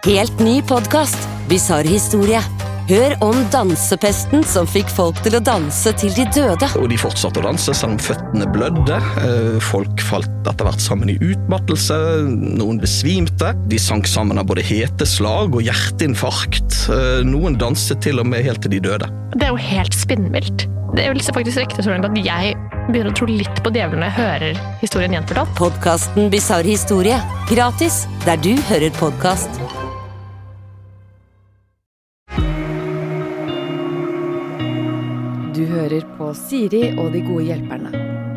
Helt ny podcast, Bizarre historie. Hør om dansepesten som fikk folk til å danse til de døde. Og de fortsatte å danse selv om føttene blødde. Folk falt etter hvert sammen i utmattelse. Noen besvimte. De sank sammen av både heteslag og hjerteinfarkt. Noen danset til og med helt til de døde. Det jo helt spinnvilt. Det vil faktisk rekte så langt at jeg begynner å tro litt på djevelen når jeg hører historien gjenfortalt. Podcasten Bizarre historie. Gratis, der du hører podcast. Du hører på Siri og de gode hjelperne.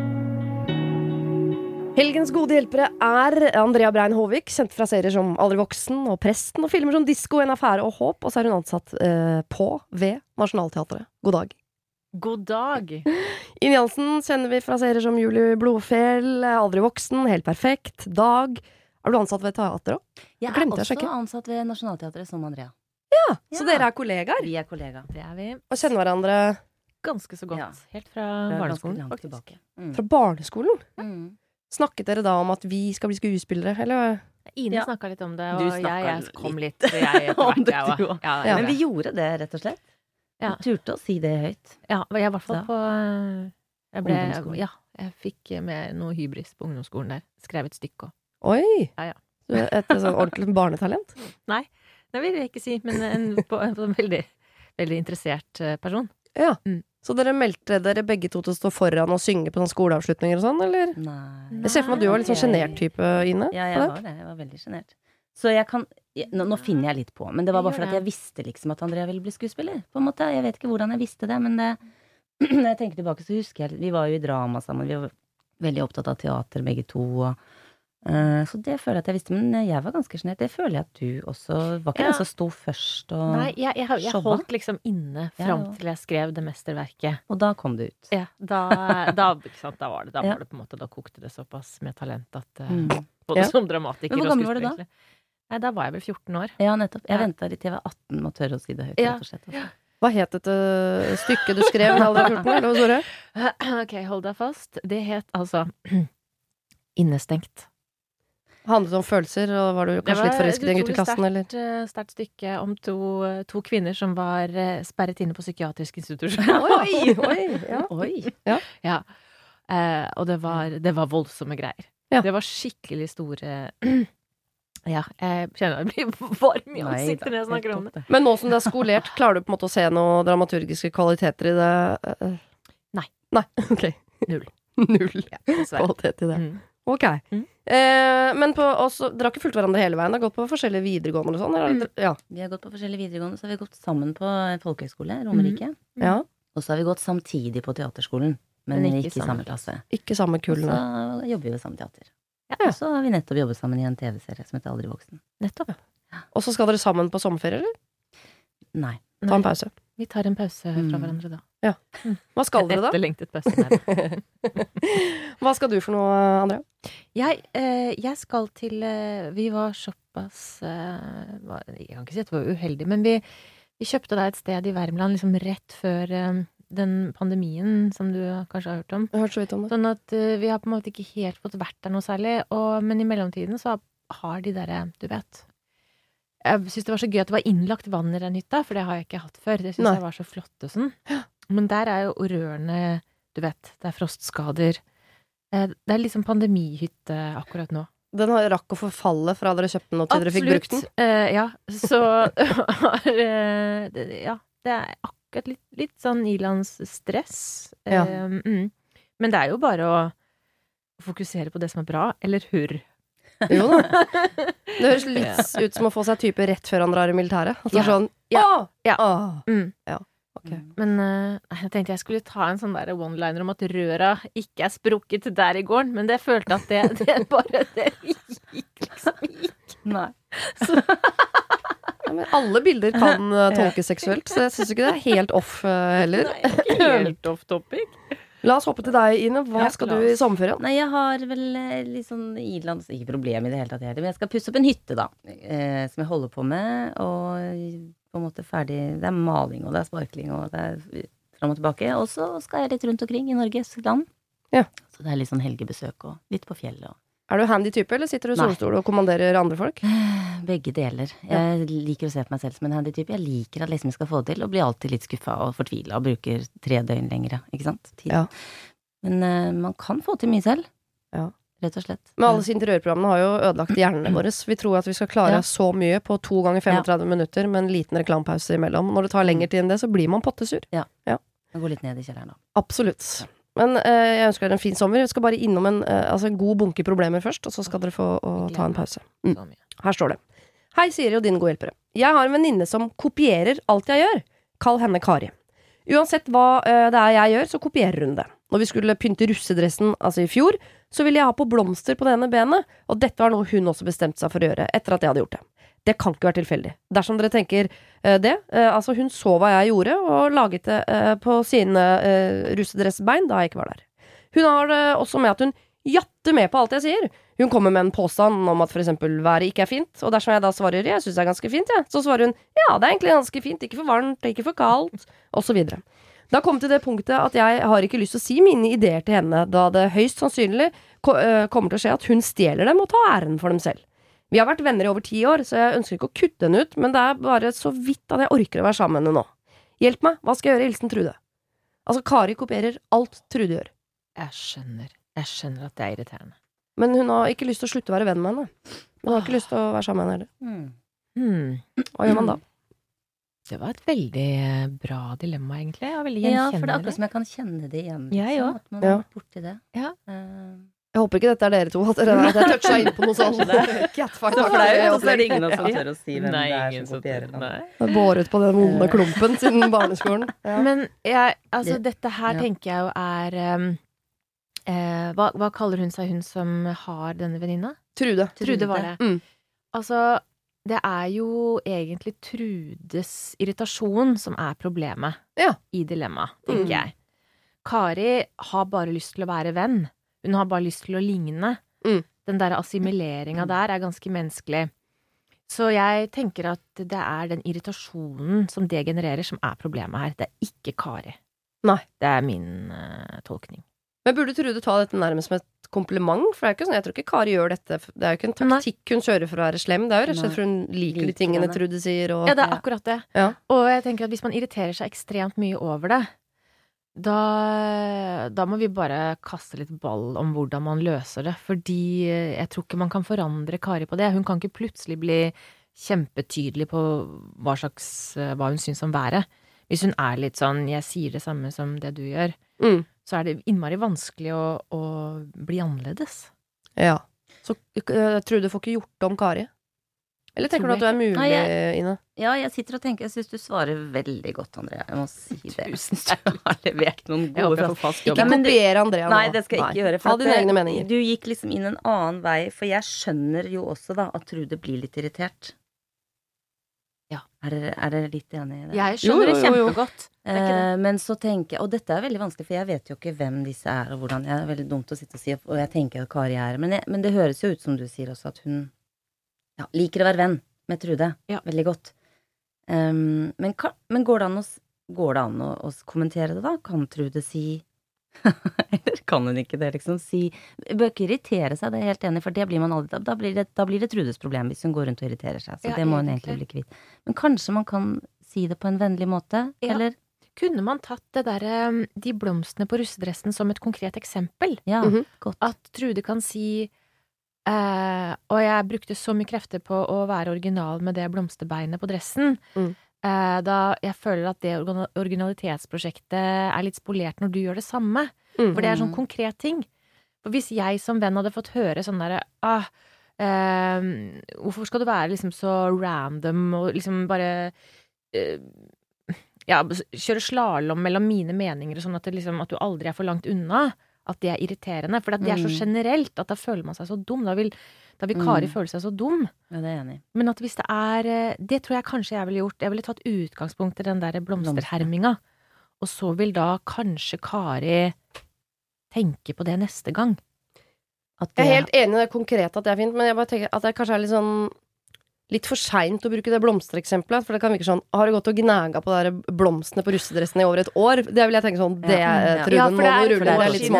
Helgens gode hjelpere Andrea Brein Håvik, kjent fra serier som Aldri voksen og Presten, og filmer som Disco, En affære og Håp, og så hun ansatt ved Nationaltheatret. God dag. God dag. Ine Jansen kjenner vi fra serier som Julie Blodfjell, Aldri voksen, Helt perfekt, Dag. Du ansatt ved teater også? Jeg også ansatt ved Nationaltheatret som Andrea. Ja, så dere kollegaer? Vi kollegaer. Det vi. Og kjenner hverandre ganske så godt. Helt fra barneskolen, faktisk. Fra barneskolen? Snakket dere da om at vi skal bli skuespillere, eller? Ine snakket litt om det, og jeg kom litt. Jeg etter hvert, Men vi gjorde det, rett og slett. Ja. Turte å si det høyt. Ja, jeg i hvert fall på jeg fikk med noe hybris på ungdomsskolen der. Skrev et stykke. Oi! Ja. Et sånn ordentlig barnetalent? Nei, det vil jeg ikke si, men en veldig, veldig interessert person. Ja, så dere meldte dere begge to til å stå foran og synge på sånne skoleavslutninger og sånn, eller? Nei. Jeg ser for meg at du var litt sånn genert type, Ine. Ja, jeg var det. Jeg var veldig genert. Så jeg kan, nå finner jeg litt på, men det var bare for at jeg visste liksom at Andrea ville bli skuespiller. På en måte, jeg vet ikke hvordan jeg visste det, men det, når jeg tenker tilbake så husker jeg, vi var jo i drama sammen, vi var veldig opptatt av teater begge to, så det føler jeg at jeg visste, men jeg var ganske genert. Det føler jeg at du også, var ikke den som sto først og Nei, jeg holdt liksom inne frem til jeg skrev det mesterverket. Og da kom det ut. Ja, ikke sant, da var det på en måte, da kokte det såpass med talent at både som dramatiker og skuespiller. Men hvor gammel var du da? Nei, da var jeg vel 14 år. Ja, nettopp. Jeg ventet litt til jeg var 18 og tørre å si det høyt, rett og slett. Altså. Hva het dette stykket du skrev med Aldri 14, eller hva så det? Ok, hold deg fast. Det het altså Innestengt. Handlet om følelser, og var du kanskje litt forelsket i en gutt i klassen, eller? Det var et sterkt stykke om to kvinner som var sperret inne på psykiatrisk institusjon. Oi! Ja. Og det var voldsomme greier. Ja. Det var skikkelig store Ja, jeg kjenner det blir varm i ansiktet når jeg snakker om det. Men nå som det skolert, klarer du på en måte å se noen dramaturgiske kvaliteter i det? Nei, ok. Null kvalitet i det. Ok. Men dere har ikke fulgt hverandre hele veien? Dere har gått på forskjellige videregående og sånn? Ja. Vi har gått på forskjellige videregående, så har vi gått sammen på folkehøyskole, Romerike. Ja. Og så har vi gått samtidig på teaterskolen, men ikke i samme klasse. Ikke samme kull. Og så jobber vi ved samme teater. Ja. Og så har vi nettopp jobbet sammen i en TV-serie som heter Aldri voksen. Nettopp. Ja. Og så skal dere sammen på sommerferie, eller? Nei. Ta en pause. Vi tar en pause fra hverandre da. Ja. Hva skal dere da? Etterlengtet pause der. Hva skal du for noe, Andrea? Jeg skal til vi var såpass jeg kan ikke si at vi var uheldige, men vi kjøpte da et sted i Värmland liksom rett før den pandemien som du kanskje har hørt om. Jeg har hørt så vidt om det. Sånn at vi har på en måte ikke helt fått vært der noe særlig, men i mellomtiden så har de der, du vet, jeg synes det var så gøy at det var innlagt vann i den hytta, for det har jeg ikke hatt før. Det synes jeg var så flott og sånn. Men der jo rørene, du vet, det frostskader. Det liksom pandemihytte akkurat nå. Den rakk å forfalle fra dere kjøpte den og til dere fikk brukt den? Ja, så det akkurat litt sånn ilandsstress. Ja. Men det jo bare å fokusere på det som bra, eller hurr. Jo da. Det høres litt ut som å få seg type rett før han drar i militæret. At det sånn, Okay. Men jeg tenkte jeg skulle ta en sånn der one-liner om at røra ikke sprukket der i gården, men det følte at det bare det gikk liksom ikke. Nei. Ja, men alle bilder kan tolkes seksuelt, så jeg synes ikke det helt off heller. Nei, ikke helt off topic. La oss hoppe til deg, Ine. Hva skal du i sommerferien? Nei, jeg har vel litt sånn ilands, ikke problem i det hele tatt heller, men jeg skal pusse opp en hytte da, som jeg holder på med, og på en måte ferdig, det maling, og det sparkling, og det frem og tilbake, og så skal jeg litt rundt omkring i Norges land. Ja. Så det litt sånn helgebesøk, og litt på fjellet, og Er du handy type, eller sitter du i solstol og kommanderer andre folk? Begge deler. Jeg liker å se på meg selv som en handy type. Jeg liker at liksom jeg skal få det til, og blir alltid litt skuffet og fortvilet, og bruker 3 døgn lengre, ikke sant? Tid. Ja. Men man kan få til mye selv. Ja. Rett og slett. Men alle interiørprogrammene har jo ødelagt hjernene våre. Vi tror at vi skal klare så mye på 2 ganger 35 minutter med en liten reklampause imellom. Når det tar lengre tid enn det, så blir man pottesur. Ja. Man går litt ned i kjelleren da. Absolutt. Men jeg ønsker dere en fin sommer. Jeg skal bare innom en god bunke problemer først, og så skal dere få ta en pause. Her står det. Hei, Siri og dine gode hjelpere. Jeg har en venninne som kopierer alt jeg gjør. Kall henne Kari. Uansett hva det er jeg gjør, så kopierer hun det. Når vi skulle pynte russedressen, altså i fjor, så ville jeg ha på blomster på det ene benet, og dette var noe hun også bestemte seg for å gjøre, etter at jeg hadde gjort det. Det kan ikke være tilfeldig. Dersom dere tenker det, altså hun så hva jeg gjorde, og laget det på sine russedressbein da jeg ikke var der. Hun har det også med at hun jatter med på alt jeg sier. Hun kommer med en påstand om at for eksempel været ikke er fint, og dersom jeg da svarer jeg synes det er ganske fint, så svarer hun ja, det er egentlig ganske fint, ikke for varmt, ikke for kaldt, og så videre. Da kom til det punktet at jeg har ikke lyst til å si mine ideer til henne, da det høyst sannsynlig kommer til å skje at hun stjeler dem og tar æren for dem selv. Vi har vært venner i over 10 år, så jeg ønsker ikke å kutte henne ut, men det er bare så vidt at jeg orker å være sammen med henne nå. Hjelp meg, hva skal jeg gjøre, hilsen Trude? Altså, Kari kopierer alt Trude gjør. Jeg skjønner at det er irriterende. Men hun har ikke lyst til å slutte å være venn med henne. Hun har ikke lyst til å være sammen med henne heller. Hva gjør man da? Det var et veldig bra dilemma, egentlig. Og veldig Ja, for det er akkurat som jeg kan kjenne det igjen. Jeg at man har vært borti det. Ja. Jeg håper ikke dette er dere to, at jeg toucha inn på noe sånt. Catfight. Så flaut, og så er det ingen som tør å si hvem det er ingen som kopierer den. Jeg båret på den vonde klumpen siden barneskolen. Ja. Men dette her tenker jeg jo er hva kaller hun seg, hun som har denne venninna? Trude var det. Altså, det er jo egentlig Trudes irritasjon som er problemet i dilemma, tenker jeg. Kari har bare lyst til å være venn. Hun har bare lyst til å ligne. Den der assimileringen der er ganske menneskelig. Så jeg tenker at det er den irritasjonen som det genererer som er problemet her. Det er ikke Kari. Nei. Det er min tolkning. Men burde Trude ta dette nærmest som et kompliment? For det er ikke sånn, jeg tror ikke Kari gjør dette. Det er jo ikke en taktikk hun kjører for å være slem. Det er jo rett og slett for hun liker de tingene Trude sier. Og... Ja, det er akkurat det. Ja. Og jeg tenker at hvis man irriterer seg ekstremt mye over det, da må vi bare kaste litt ball om hvordan man løser det. Fordi jeg tror ikke man kan forandre Kari på det. Hun kan ikke plutselig bli kjempetydelig på hva hun syns om været. Hvis hun er litt sånn, jeg sier det samme som det du gjør, så er det innmari vanskelig å bli annerledes. Ja. Så Trude får ikke gjort om Kari? Eller tenker du at du er mulig, Ine? Ja, jeg sitter og tenker, jeg synes du svarer veldig godt, Andrea. Jeg må si det. Tusen takk. Du har levert noen gode fraser. Ikke kopiere Andrea nå. Nei, det skal jeg ikke gjøre. Ha dine egne meninger. Du gikk liksom inn en annen vei, for jeg skjønner jo også da at Trude blir litt irritert. Ja. Er dere litt enig i det? Jeg skjønner det kjempegodt. Men så tenker jeg, og dette er veldig vanskelig, for jeg vet jo ikke hvem disse er, og hvordan, det er veldig dumt å sitte og si, og jeg tenker at Kari er, men det høres jo ut som du sier også, at hun liker å være venn med Trude. Veldig godt. Men går det an å kommentere det da? Kan Trude si eller kan hun ikke det, liksom? Bør ikke irritere seg, det er helt enig, for det blir man aldri, da blir det Trudes problem hvis hun går rundt og irriterer seg, så det må hun egentlig bli kvitt. Men kanskje man kan si det på en vennlig måte, eller? Kunne man tatt det der, de blomstene på russedressen som et konkret eksempel? Ja, godt. At Trude kan si og jeg brukte så mye krefter på å være original med det blomsterbeinet på dressen, da jeg føler at det originalitetsprosjektet er litt spolert når du gjør det samme. For det er sånn konkret ting. For hvis jeg som venn hadde fått høre sånn der hvorfor skal du være liksom så random og liksom bare kjøre slalom mellom mine meninger og sånn at du aldri er for langt unna, at det er irriterende, for det er så generelt at da føler man seg så dum, da vil Kari føle seg så dum. Ja, det er jeg enig. Men at hvis det er, det tror jeg kanskje jeg ville gjort, jeg ville tatt utgangspunkt i den der blomsterherminga, og så vil da kanskje Kari tenke på det neste gang. Jeg er helt enig i det konkrete at det er fint, men jeg bare tenker at det kanskje er litt sånn litt for sent å bruke det blomstereksempelet, for det kan virke sånn, har du gått og gnæga på de blomstene på russedressen i over et år? Det vil jeg tenke sånn, Trude, nå må du rulle, det er litt smålig.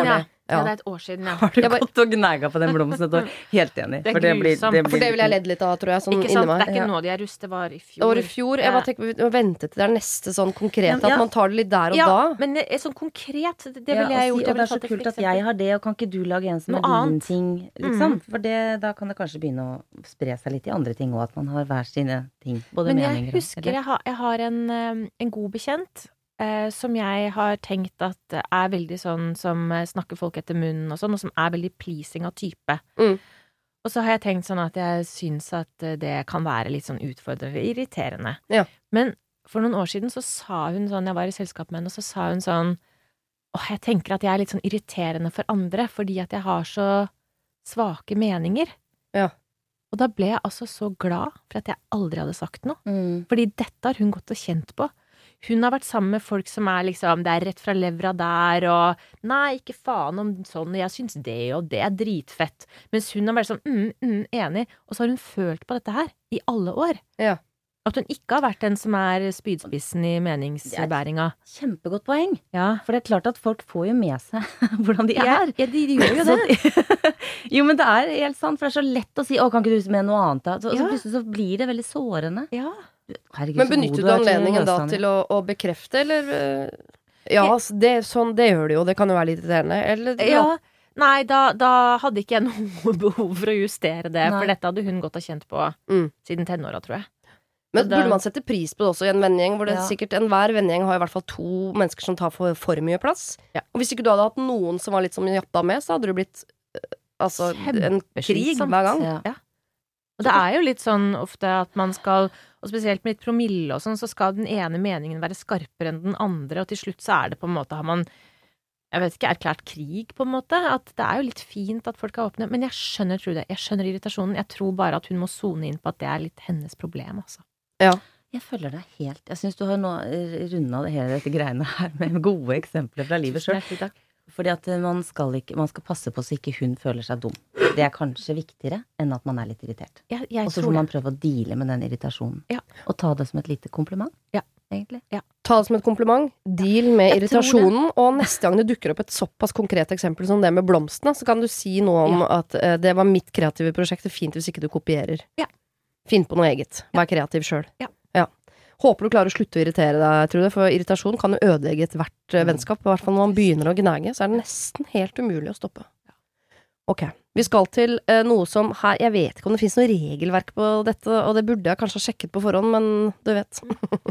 Ja, det er et år siden, ja. Har du gått og gnæga på den blomsten et år? Helt enig. Det er grusomt. For det vil jeg ledd litt av, tror jeg, sånn Ikke sant, inni meg. det er ikke nå de er rust, det var i fjor. Det var i fjor, jeg bare tenker å vente til det er neste sånn konkret, at man tar det litt der og da. Ja, men sånn konkret, det vil jeg gjort. Og det er så kult at jeg har det, og kan ikke du lage en som er din ting, liksom? For da kan det kanskje begynne å spre seg litt i andre ting, og at man har hver sine ting, både men meninger. Men jeg husker, jeg har en god bekjent, som jeg har tenkt at er veldig sånn som snakker folk etter munnen og sånn, og som er veldig pleasing av type. Og så har jeg tenkt sånn at jeg synes at det kan være litt sånn utfordrende, irriterende. Ja. Men for noen år siden så sa hun sånn, jeg var i selskap med henne, og så sa hun sånn, jeg tenker at jeg er litt sånn irriterende for andre, fordi at jeg har så svake meninger. Ja. Og da ble jeg altså så glad for at jeg aldri hadde sagt noe. Fordi dette har hun gått og kjent på. Hun har vært sammen med folk som er liksom, det er rett fra levra der, og nei, ikke faen om sånn, og jeg synes det, og det er dritfett. Mens hun har vært sånn, enig, og så har hun følt på dette her i alle år. Ja. At hun ikke har vært den som er spydspissen i meningsbæringa. Kjempegodt poeng. Ja. For det er klart at folk får jo med seg hvordan de er. Ja, de gjør jo det. Jo, men det er helt sant, for det er så lett å si, kan ikke du med noe annet da? Så plutselig så blir det veldig sårende. Ja. Herregud, men benytter du anledningen da til å bekrefte, eller? Ja, det gjør du jo, det kan jo være litt irriterende, eller? Ja, nei, da hadde ikke jeg noe behov for å justere det, for dette hadde hun gått og kjent på siden tenåra, tror jeg. Men burde man sette pris på det også i en vennegjeng, hvor det sikkert enhver vennegjeng har i hvert fall 2 mennesker som tar for mye plass. Ja. Og hvis ikke du hadde hatt noen som var litt som jatta med, så hadde det blitt en krig hver gang. Ja. Og det er jo litt sånn ofte at man skal, og spesielt med litt promille og sånn, så skal den ene meningen være skarpere enn den andre, og til slutt så er det på en måte, har man, jeg vet ikke, erklært krig på en måte, at det er jo litt fint at folk er åpne, men jeg skjønner irritasjonen, jeg tror bare at hun må zone inn på at det er litt hennes problem, altså. Ja. Jeg følger deg helt. Jeg synes du har nå rundet det hele dette greiene her med gode eksempler fra livet selv. Fordi at man skal passe på så ikke hun føler seg dum. Det er kanskje viktigere enn at man er litt irritert. Og så får man prøve å deale med den irritasjonen. Ja. Og ta det som et lite kompliment. Ja, egentlig. Ja. Ta det som et kompliment, deal med irritasjonen, og neste gang det dukker opp et såpass konkret eksempel som det med blomstene, så kan du si noe om at det var mitt kreative prosjekt, det er fint hvis ikke du kopierer. Ja. Finn på noe eget. Vær kreativ selv. Ja. Håper du klarer å slutte å irritere deg, tror jeg, for irritasjon kan jo ødelegge et hvert vennskap. I hvert fall når man begynner å gnage, så er det nesten helt umulig å stoppe. Ok, vi skal til noe som her, jeg vet ikke om det finnes noe regelverk på dette, og det burde jeg kanskje ha sjekket på forhånd, men du vet.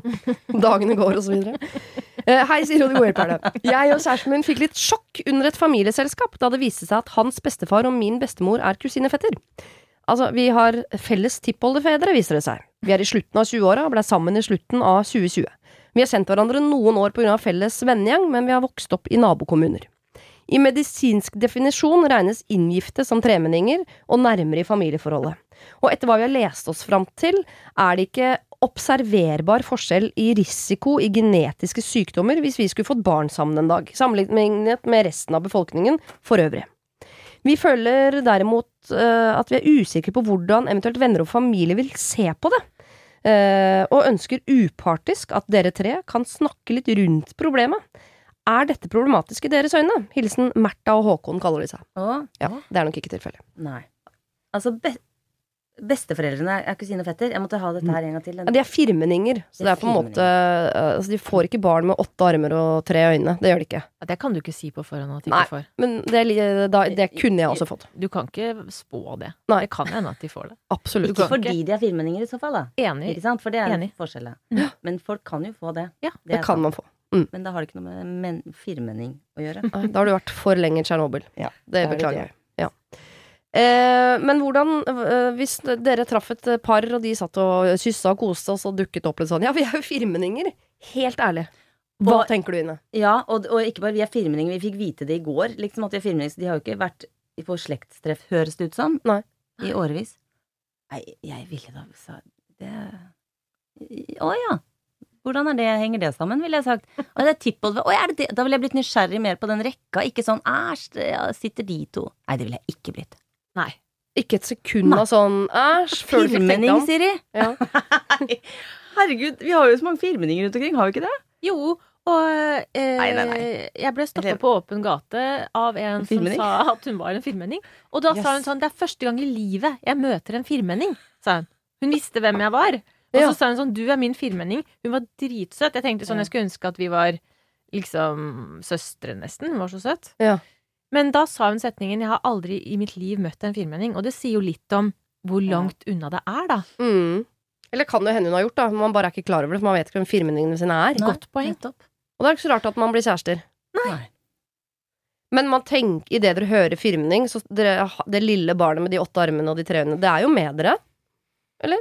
Dagene går og så videre. Hei, sier Rodi Goelperne. Jeg og kjæresten min fikk litt sjokk under et familieselskap, da det viste seg at hans bestefar og min bestemor er kusinefetter. Altså, vi har felles tippoldefedre, viser det seg. Vi er i slutten av 20-åra og ble sammen i slutten av 2020. Vi har sendt hverandre noen år på grunn av felles vennegjeng, men vi har vokst opp i nabokommuner. I medisinsk definisjon regnes inngifte som tremenninger og nærmere i familieforholdet. Og etter hva vi har lest oss fram til, er det ikke observerbar forskjell i risiko i genetiske sykdommer hvis vi skulle fått barn sammen en dag, sammenlignet med resten av befolkningen for øvrig. Vi føler derimot at vi er usikre på hvordan eventuelt venner og familie vil se på det, og ønsker upartisk at dere 3 kan snakke litt rundt problemet. Er dette problematisk i deres øyne? Hilsen Märtha og Håkon kaller de seg. Ja, det er nok ikke tilfelle. Nei. Altså, besteforeldrene er kusine og fetter. Jeg måtte ha dette her en gang til. Ja, de er firmenninger, så det er på en måte altså, de får ikke barn med 8 armer og 3 øyne. Det gjør de ikke. Ja, det kan du ikke si på forhånd at de ikke får. Men det kunne jeg også fått. Du kan ikke spå det. Nei. Det kan hende at de får det. Absolutt. Ikke fordi de er firmenninger i så fall da. Enig. Ikke sant? For det er en forskjell. Men folk kan jo få det. Ja, det kan man få. Men da har det ikke noe med firmenning å gjøre. Da har du vært for lenge i Tsjernobyl. Ja, det beklager jeg. Ja. Men hvordan, hvis dere traff et par og de satt og kyssa og koste og så dukket opp litt sånn, ja, vi er jo firmenninger, helt ærlig. Hva tenker du, Ine? Ja, og ikke bare vi er firmenninger, vi fikk vite det i går, liksom at vi er firmenninger, så de har jo ikke vært på slektstreff, høres det ut som. Nei. I årevis. Nei, jeg ville da sa det. Ja. Hvordan henger det sammen, ville jeg sagt. Og det er tippold. Da ville jeg blitt nysgjerrig mer på den rekka, ikke sånn, sitter de 2. Nei, det ville jeg ikke blitt. Nei. Ikke et sekund av sånn, firmenning, sier de. Ja. Herregud, vi har jo så mange firmenninger rundt omkring, har vi ikke det? Jo, Og Nei. jeg ble stoppet på åpen gate av en som sa at hun var en firmenning. Og da sa hun sånn, det første gang i livet jeg møter en firmenning, sa hun. Hun visste hvem jeg var. Og så sa hun sånn, du min firmenning. Hun var dritsøt. Jeg tenkte sånn, jeg skulle ønske at vi var liksom søstre nesten. Hun var så søt. Ja. Men da sa hun setningen, jeg har aldri i mitt liv møtt en firmenning. Og det sier jo litt om hvor langt unna det da. Eller kan det hende hun har gjort da, man bare ikke klar over det, for man vet ikke hvem firmenningene sine Godt poeng. Og det er ikke så rart at man blir kjærester. Nei. Men man tenker, i det dere hører firmenning, så det lille barnet med de 8 armene og de 3 øynene, det er jo med dere? Eller?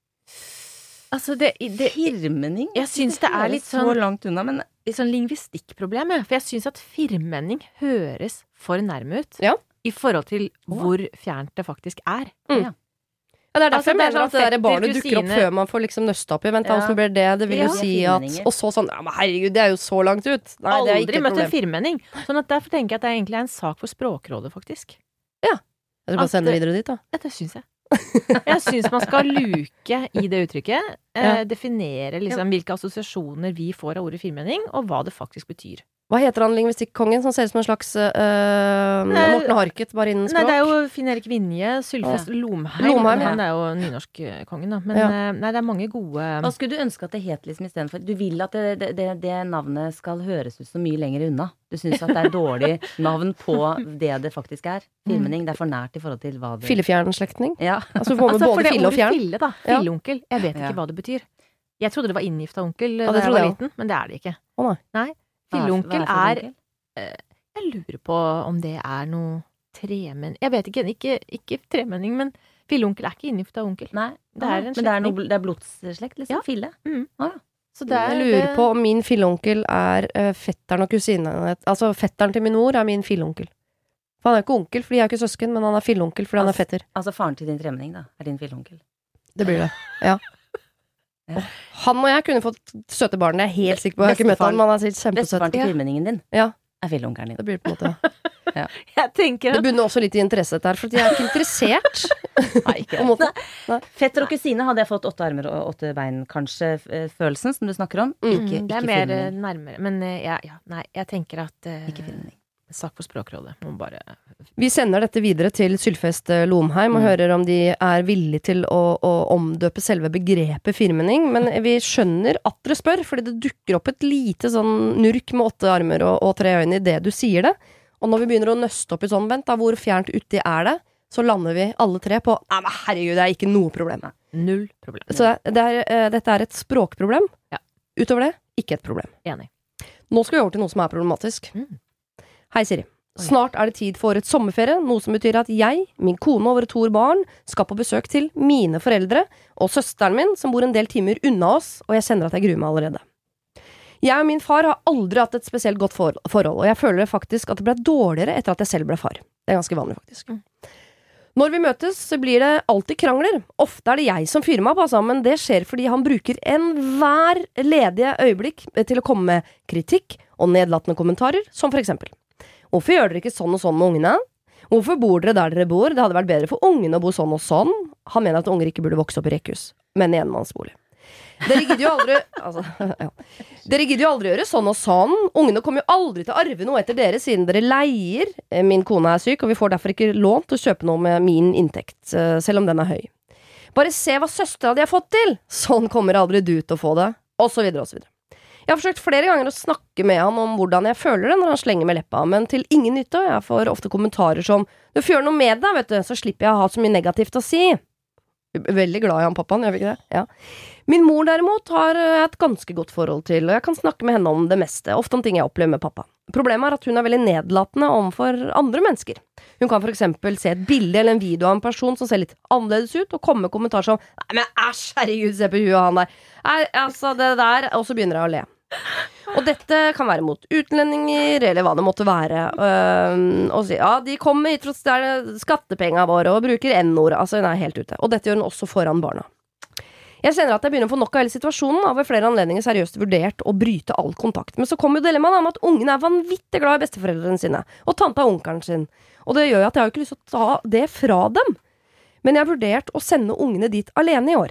Altså det firmenning? Jeg synes det er litt sånn så langt unna, men litt sånn lingvistikkproblem, for jeg synes at firmenning høres for nærme ut i forhold til hvor fjernt det faktisk er. Ja, det er derfor jeg mener at det der barnet dukker opp før man får liksom nøste opp i. Vent, hvordan blir det vil jo si at Og så sånn, ja, men herregud, det er jo så langt ut. Nei, det er ikke aldri møtt en firmenning. Sånn at derfor tenker jeg at det egentlig er en sak for Språkrådet, faktisk. Ja. Jeg skal bare sende videre dit, da. Det synes jeg. Jeg synes man skal luke i det uttrykket, definere liksom hvilke assosiasjoner vi får av ordet firmenning, og hva det faktisk betyr. Hva heter han lingvistikkongen som ser ut som en slags Morten Harket, bare innen språk? Nei, det er jo Finn-Erik Vinje, Sylfest Lomheim. Han er jo nynorskkongen, da. Men nei, det er mange gode Hva skulle du ønske at det het liksom i stedet for? Du vil at det navnet skal høres ut så mye lenger unna. Du synes at det er dårlig navn på det faktisk er. Firmenning, det er for nært i forhold til hva det Fillefjernslektning? Ja. Altså får man både fille og fjern? Fille, da. Filleonkel. Jeg vet ikke hva det betyr. Jeg trodde det var inngifta onkel da jeg var liten, men det er det ikke. Nei. Filleonkel jeg lurer på om det er noe tremenning. Jeg vet ikke tremenning, men filleonkel er ikke inngifta onkel. Nei, det er en slektning. Men det er blodsslekt, liksom? Fille? Så jeg lurer på om min filleonkel er fetteren og kusinen. Altså fetteren til min mor er min filleonkel. For han er ikke onkel, fordi jeg er ikke søsken, men han er filleonkel fordi han er fetter. Altså faren til din tremenning da, er din filleonkel? Det blir det, ja. Han og jeg kunne fått søte barn, jeg er helt sikker på. Jeg har ikke møtt han, men han er sikkert kjempesøt. Bestefaren til firmenningen din er filleonkelen din. Det blir det på en måte, Jeg tenker det bunner også litt i interesse der, for jeg er ikke interessert. Nei, ikke det. Fetter og kusine hadde jeg fått 8 armer og 8 bein, kanskje følelsen som du snakker om. Ikke det er mer nærmere, men jeg tenker at ikke firmenning. Sak for Språkrådet må bare Vi sender dette videre til Sylfest Lomheim og hører om de er villige til å omdøpe selve begrepet firmenning, men vi skjønner at dere spør, fordi det dukker opp et lite sånn nurk med 8 armer og 3 øyne i det du sier det, og når vi begynner å nøste opp i sånn, vent da, hvor fjernt uti er det, så lander vi alle 3 på, men herregud, det er ikke noe problem. Null problem. Så dette er et språkproblem. Utover det, ikke et problem. Enig. Nå skal vi over til noe som er problematisk. Hei Siri. Snart er det tid for årets sommerferie, noe som betyr at jeg, min kone og våre 2 barn skal på besøk til mine foreldre og søsteren min, som bor en del timer unna oss, og jeg kjenner at jeg gruer meg allerede. Jeg og min far har aldri hatt et spesielt godt forhold, og jeg føler faktisk at det ble dårligere etter at jeg selv ble far. Det er ganske vanlig faktisk. Når vi møtes, så blir det alltid krangler. Ofte er det jeg som fyrer meg på, altså, men det skjer fordi han bruker enhver ledige øyeblikk til å komme med kritikk og nedlatende kommentarer, som for eksempel: hvorfor gjør dere ikke sånn og sånn med ungene? Hvorfor bor dere der dere bor? Det hadde vært bedre for ungene å bo sånn og sånn. Han mener at unger ikke burde vokse opp i rekkehus, men i enmannsbolig. Dere gidder jo aldri Dere gidder jo aldri gjøre sånn og sånn. Ungene kommer jo aldri til å arve noe etter dere siden dere leier. Min kone er syk, og vi får derfor ikke lånt å kjøpe noe med min inntekt, selv om den er høy. Bare se hva søstera di har fått til! Sånn kommer aldri du til å få det. Og så videre, og så videre. Jeg har forsøkt flere ganger å snakke med han om hvordan jeg føler det når han slenger med leppa, men til ingen nytte, og jeg får ofte kommentarer som: du får gjøre noe med det, vet du, så slipper jeg å ha så mye negativt å si. Veldig glad i han pappaen, gjør vi ikke det? Ja. Min mor derimot har et ganske godt forhold til, og jeg kan snakke med henne om det meste, ofte om ting jeg opplever med pappa. Problemet er at hun er veldig nedlatende overfor andre mennesker. Hun kan for eksempel se et bilde eller en video av en person som ser litt annerledes ut, og komme med kommentarer som: nei, men æsj, herregud, se på huet han der. Nei, altså, det der, og så begynner jeg å le. Og dette kan være mot utlendinger, eller hva det måtte være, og si, ja, de kommer hit for å stjele skattepengene våre og bruker n-ord, altså hun er helt ute. Og dette gjør hun også foran barna. Jeg kjenner at jeg begynner å få nok av hele situasjonen, og ved flere anledninger seriøst vurdert å bryte all kontakt. Men så kommer jo dilemmaet om at ungene er vanvittig glad i besteforeldrene sine, og tante og onkelen sin. Og det gjør jo at jeg har ikke lyst til å ta det fra dem. Men jeg har vurdert å sende ungene dit alene i år.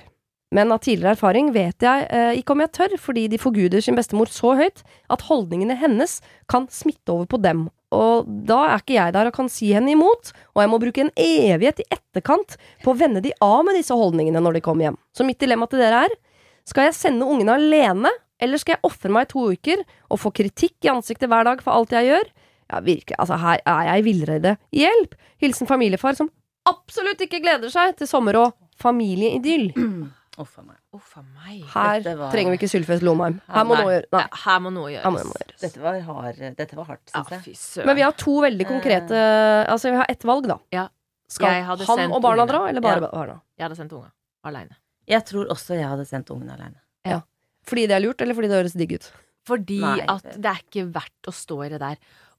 Men av tidligere erfaring vet jeg ikke om jeg tør, fordi de forguder sin bestemor så høyt at holdningene hennes kan smitte over på dem. Og da ikke jeg der og kan si henne imot, og jeg må bruke en evighet i etterkant på å vende de av med disse holdningene når de kommer hjem. Så mitt dilemma til dere skal jeg sende ungene alene, eller skal jeg offre meg 2 uker og få kritikk i ansiktet hver dag for alt jeg gjør? Ja, virkelig, altså her jeg villrede. Hjelp! Hilsen familiefar som absolutt ikke gleder seg til sommer og familieidyll. Uff a meg. Her trenger vi ikke Sylfest Lomheim. Her må noe gjøres. Ja, her må noe gjøres. Dette var hardt, synes jeg. Men vi har 2 veldig konkrete altså vi har ett valg da. Ja. Skal han og barna dra, eller bare barna? Jeg hadde sendt unga alene. Jeg tror også jeg hadde sendt ungene alene. Ja. Fordi det lurt, eller fordi det høres digg ut? Fordi at det ikke verdt å stå i det der.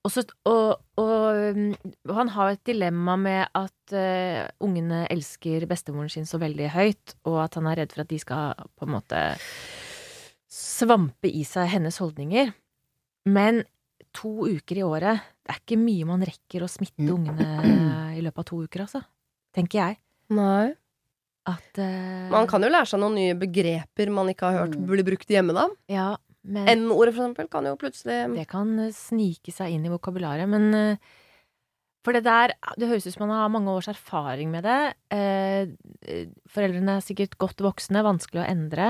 Og han har et dilemma med at ungene elsker bestemoren sin så veldig høyt, og at han redd for at de skal på en måte svampe i seg hennes holdninger. Men 2 uker i året, det ikke mye man rekker å smitte ungene i løpet av 2 uker, altså. Tenker jeg. Nei. At man kan jo lære seg noen nye begreper man ikke har hørt bli brukt hjemme da. Ja. Men N-ordet for eksempel kan jo plutselig det kan snike seg inn i vokabularet, men for det der, det høres ut som man har mange års erfaring med det. Foreldrene sikkert godt voksne, vanskelig å endre.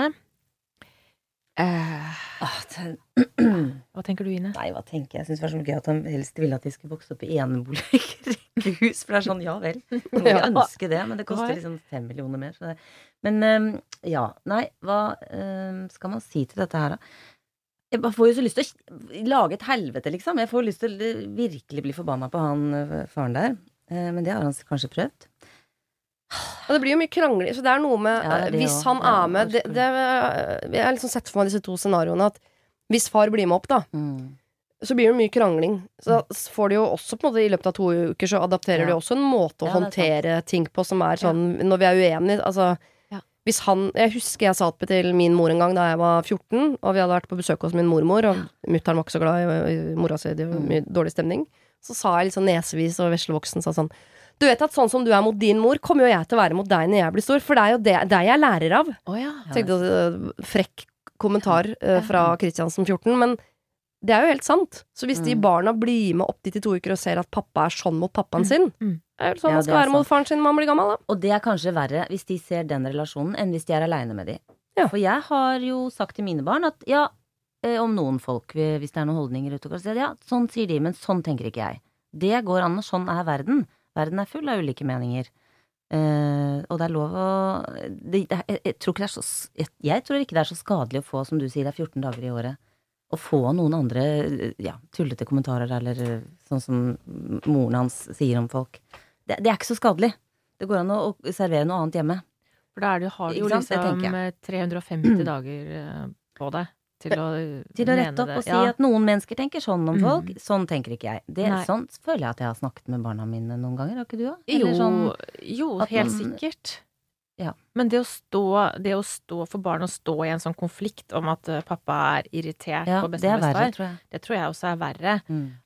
Hva tenker du, Ine? Nei, hva tenker jeg? Jeg synes det var så gøy at han helst ville at de skulle vokse opp i enebolig rekkehus, for det sånn, ja vel. Man må ønske det, men det koster liksom 5 millioner mer. Så det. Men ja, nei, hva skal man si til dette her da? Jeg får jo så lyst til å lage et helvete, liksom. Jeg får lyst til å virkelig bli forbannet på han faren der. Men det har han kanskje prøvd. Og det blir jo mye krangling, så det noe med hvis han med jeg har liksom sett for meg disse 2 scenarioene at hvis far blir med opp da så blir det mye krangling, så får de jo også på en måte i løpet av 2 uker så adapterer de også en måte å håndtere ting på som sånn, når vi uenige, altså hvis jeg husker jeg sa det til min mor en gang da jeg var 14, og vi hadde vært på besøk hos min mormor, og mutteren var ikke så glad i mora si, det var mye dårlig stemning, så sa jeg litt sånn nesevis og veslevoksen sa sånn, du vet at sånn som du mot din mor, kommer jo jeg til å være mot deg når jeg blir stor, for det jo det jeg lærer av. Tenkte frekk kommentar fra Kristiansen 14, men det jo helt sant. Så hvis de barna blir med opp dit i 2 uker og ser at pappa sånn mot pappaen sin, det jo sånn man skal være mot faren sin når man blir gammel da. Og det kanskje verre hvis de ser den relasjonen enn hvis de alene med de. Ja. For jeg har jo sagt til mine barn at ja, om noen folk, hvis det noen holdninger utover, så ja, sånn sier de, men sånn tenker ikke jeg. Det går an, og sånn verden. Verden full av ulike meninger. Og det lov å jeg tror ikke det så skadelig å få, som du sier, det 14 dager i året. Å få noen andre tullete kommentarer, eller sånn som moren hans sier om folk. Det ikke så skadelig. Det går an å servere noe annet hjemme. For da har du jo liksom 350 dager på det. Til å rette opp og si at noen mennesker tenker sånn om folk, sånn tenker ikke jeg. Sånn føler jeg at jeg har snakket med barna mine noen ganger, har ikke du også? Jo, helt sikkert. Ja. Men det å stå for barn og stå i en sånn konflikt om at pappa irritert på bestefar, det tror jeg også verre.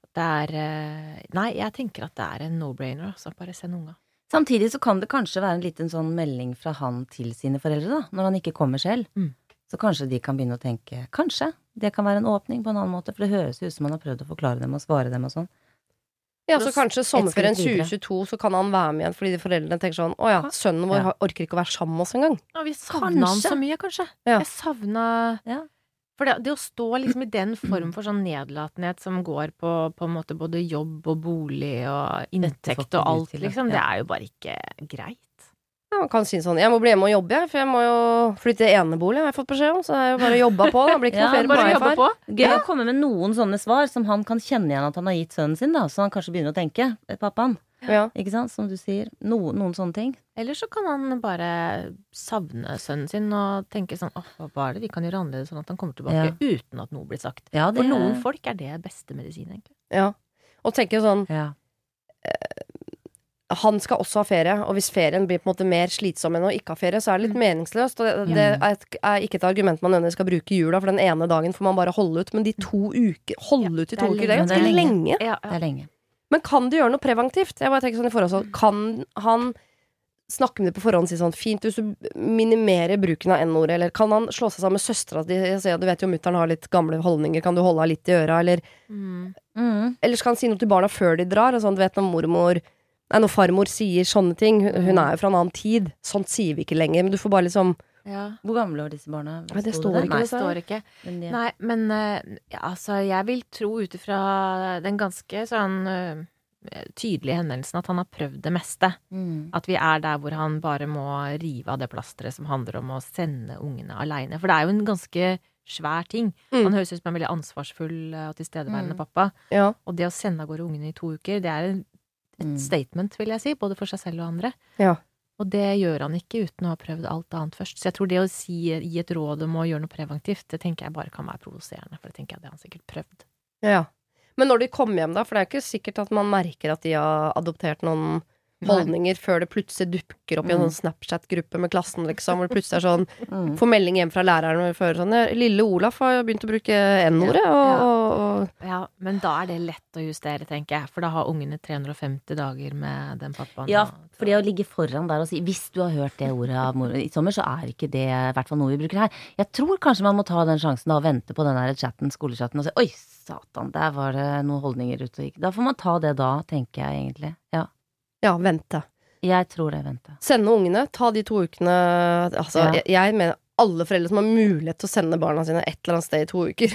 Nei, jeg tenker at det en no-brainer, altså bare send unga. Samtidig så kan det kanskje være en liten sånn melding fra han til sine foreldre da, når han ikke kommer selv. Så kanskje de kan begynne å tenke, kanskje, det kan være en åpning på en annen måte, for det høres ut som man har prøvd å forklare dem og svare dem og sånn. Ja, så kanskje sommerferien 2022 så kan han være med igjen, fordi de foreldrene tenker sånn, åja, sønnen vår orker ikke å være sammen med oss en gang. Ja, vi savner han så mye, kanskje. Ja. Jeg savner for det å stå liksom i den form for sånn nedlatenhet som går på en måte både jobb og bolig og inntekt og alt, liksom, det jo bare ikke greit. Ja, man kan si sånn, jeg må bli hjemme og jobbe, for jeg må jo flytte i enebolig, har jeg fått beskjed om, så det jo bare å jobbe på, det blir ikke noe flere bare jobbe på. Gøy å komme med noen sånne svar som han kan kjenne igjen at han har gitt sønnen sin, da, så han kanskje begynner å tenke, pappaen, ikke sant, som du sier, noen sånne ting. Eller så kan han bare savne sønnen sin og tenke sånn, hva det vi kan gjøre annerledes sånn at han kommer tilbake uten at noe blir sagt. Ja, for noen folk det beste medisin, egentlig. Ja, og tenker sånn, han skal også ha ferie, og hvis ferien blir på en måte mer slitsom enn å ikke ha ferie, så det litt meningsløst, og det ikke et argument man nødvendigvis skal bruke i jula, for den ene dagen får man bare holde ut, men de 2 uker, holde ut i 2 uker, det ganske lenge. Ja, det lenge. Men kan du gjøre noe preventivt? Jeg bare tenker sånn i forhold til, kan han snakke med dem på forhånd og si sånn, fint hvis du minimerer bruken av N-ordet, eller kan han slå seg sammen med søstera di, du vet jo mutteren har litt gamle holdninger, kan du holde av litt i øra, eller eller skal han si noe til barna før de drar, og sånn, du vet når farmor sier sånne ting, hun er jo fra en annen tid, sånt sier vi ikke lenger, men du får bare liksom Hvor gamle var disse barna? Det står ikke. Nei, det står ikke. Nei, men altså, jeg vil tro utifra den ganske sånn tydelige hendelsen at han har prøvd det meste. At vi er der hvor han bare må rive av det plasteret som handler om å sende ungene alene. For det er jo en ganske svær ting. Han høres ut som en veldig ansvarsfull og tilstedeværende pappa. Ja. Og det å sende av gårde ungene i 2 uker, det er et statement, vil jeg si, både for seg selv og andre. Ja. Og det gjør han ikke uten å ha prøvd alt annet først. Så jeg tror det å gi et råd om å gjøre noe preventivt, det tenker jeg bare kan være provoserende, for det tenker jeg det har han sikkert prøvd. Ja. Men når de kommer hjem da, for det er jo ikke sikkert at man merker at de har adoptert noen holdninger før det plutselig dukker opp i en sånn Snapchat-gruppe med klassen, liksom, hvor det plutselig er sånn, får melding hjem fra læreren og fører sånn, lille Olaf har begynt å bruke N-ordet, Ja, men da er det lett å justere, tenker jeg, for da har ungene 350 dager med den pappaen. Ja, for det å ligge foran der og si, hvis du har hørt det ordet av mor i sommer, så er ikke det i hvert fall noe vi bruker her. Jeg tror kanskje man må ta den sjansen da, og vente på den der skolechatten og si, oi, satan, der var det noen holdninger ute og gikk. Da får man ta det da, tenker jeg egentlig. Ja, vente. Jeg tror det, vente. Sende ungene, ta de 2 ukene, altså, jeg mener alle foreldre som har mulighet til å sende barna sine et eller annet sted i 2 uker.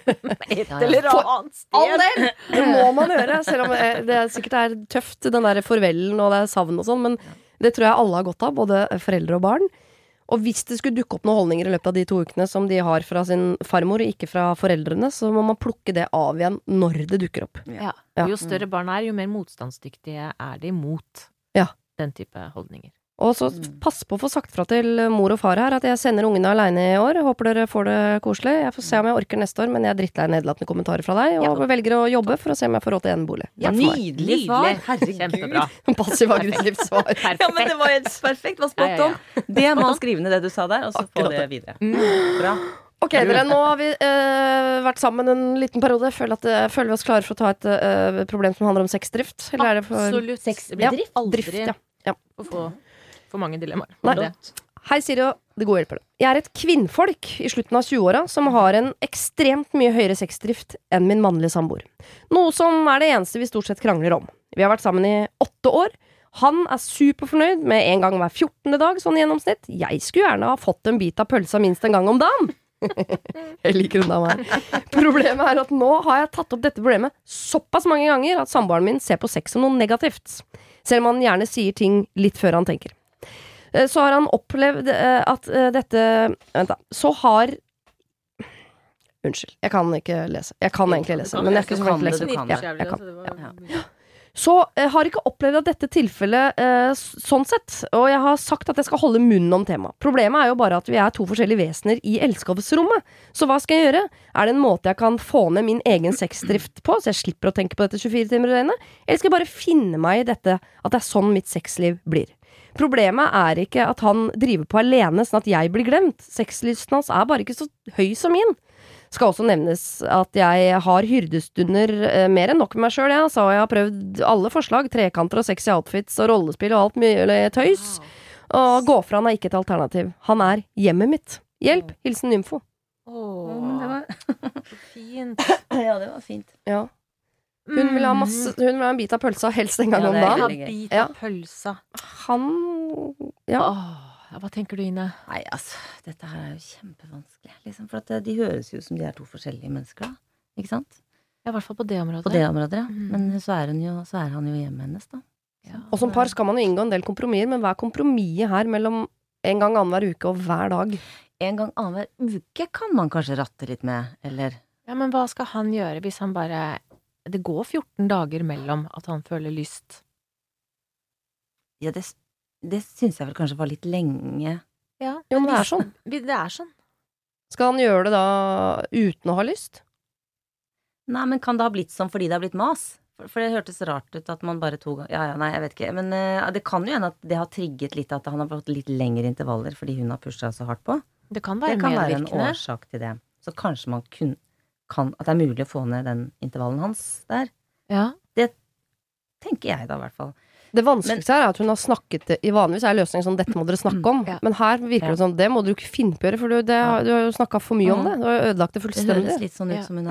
Eller annet sted. All del! Det må man gjøre, selv om det sikkert er tøft, den der forvellen og det er savn og sånn, men det tror jeg alle har godt av, både foreldre og barn. Og hvis det skulle dukke opp noen holdninger i løpet av de 2 ukene som de har fra sin farmor, ikke fra foreldrene, så må man plukke det av igjen når det dukker opp. Ja. Jo større barn er, jo mer motstandsdyktige er de mot den type holdninger. Og så pass på å få sagt fra til mor og far her at jeg sender ungene alene i år. Håper dere får det koselig. Jeg får se om jeg orker neste år, men jeg er drittlei nedlatende kommentarer fra deg, og velger å jobbe for å se om jeg får råd til en bolig. Ja, nydelig svar. Herregud. Kjempebra. Passiv-aggressivt svar. Ja, men det var helt perfekt. Var spot on. Det må han skrive ned det du sa der, og så få det videre. Bra. Ok, dere, nå har vi vært sammen en liten periode. Føler vi oss klare for å ta et problem som handler om sexdrift? Eller er det for Absolutt. Sexdrift? Aldri drift, ja. å få for mange dilemmaer. Nei. Hei Siri, det går hjelper det. Jeg er et kvinnfolk i slutten av 20-åra som har en ekstremt mye høyere sexdrift enn min mannlige samboer. Noe som er det eneste vi stort sett krangler om. Vi har vært sammen i 8 år. Han er superfornøyd med en gang hver 14. dag, sånn i gjennomsnitt. Jeg skulle gjerne ha fått en bit av pølsa minst en gang om dagen. Jeg liker unna meg. Problemet er at nå har jeg tatt opp dette problemet såpass mange ganger at samboeren min ser på sex som noe negativt. Selv om han gjerne sier ting litt før han tenker. Så har han opplevd at dette Vent da. Så har Unnskyld, jeg kan ikke lese. Jeg kan egentlig lese, men jeg er ikke så flink til å lese. Jeg kan. Så har ikke opplevd at dette tilfellet sånn sett, og jeg har sagt at jeg skal holde munnen om temaet. Problemet er jo bare at vi er 2 forskjellige vesener i elskapsrommet. Så hva skal jeg gjøre? Er det en måte jeg kan få ned min egen sexdrift på, så jeg slipper å tenke på dette 24 timer i døgnet? Eller skal jeg bare finne meg i dette, at det er sånn mitt sexliv blir? Problemet er ikke at han driver på alene sånn at jeg blir glemt. Sexlysten hans er bare ikke så høy som min. Skal også nevnes at jeg har hyrdestunder mer enn nok med meg selv, så jeg har prøvd alle forslag, trekanter og sexy outfits og rollespill og alt mye tøys. Og gå fra han er ikke et alternativ. Han er hjemmet mitt. Hjelp, hilsen Nymfo. Men det var fint. Ja, det var fint. Ja. Hun vil ha en bit av pølsa helst en gang om dagen. En bit av pølsa. Han, ja. Hva tenker du, Ine? Nei, altså, dette her er jo kjempevanskelig, liksom, for at de høres jo som de er 2 forskjellige mennesker, da. Ikke sant? Ja, i hvert fall på det området. På det området, ja. Men så er han jo hjemme hennes, da. Ja. Og som par skal man jo inngå en del kompromisser, men hva er kompromisset her mellom en gang annenhver uke og hver dag? En gang annenhver uke kan man kanskje ratte litt med, eller? Ja, men hva skal han gjøre hvis han bare det går 14 dager mellom at han føler lyst? Ja, det synes jeg vel kanskje var litt lenge. Ja, jo, men det er sånn. Det er sånn. Skal han gjøre det da uten å ha lyst? Nei, men kan det ha blitt sånn fordi det har blitt mas? For det hørtes rart ut at man bare 2 ganger. Ja, nei, jeg vet ikke. Men det kan jo hende at det har trigget litt at han har fått litt lengre intervaller fordi hun har pushet så hardt på. Det kan være en årsak til det. Så kanskje man at det er mulig å få ned den intervallen hans der. Ja. Det tenker jeg da, i hvert fall. Det vanskeligste her at hun har snakket I vanligvis løsningen sånn, dette må dere snakke om. Men her virker det sånn, det må du ikke finne på å gjøre, for du har jo snakket for mye om det. Du har ødelagt det fullstendig. Det høres litt sånn ut som hun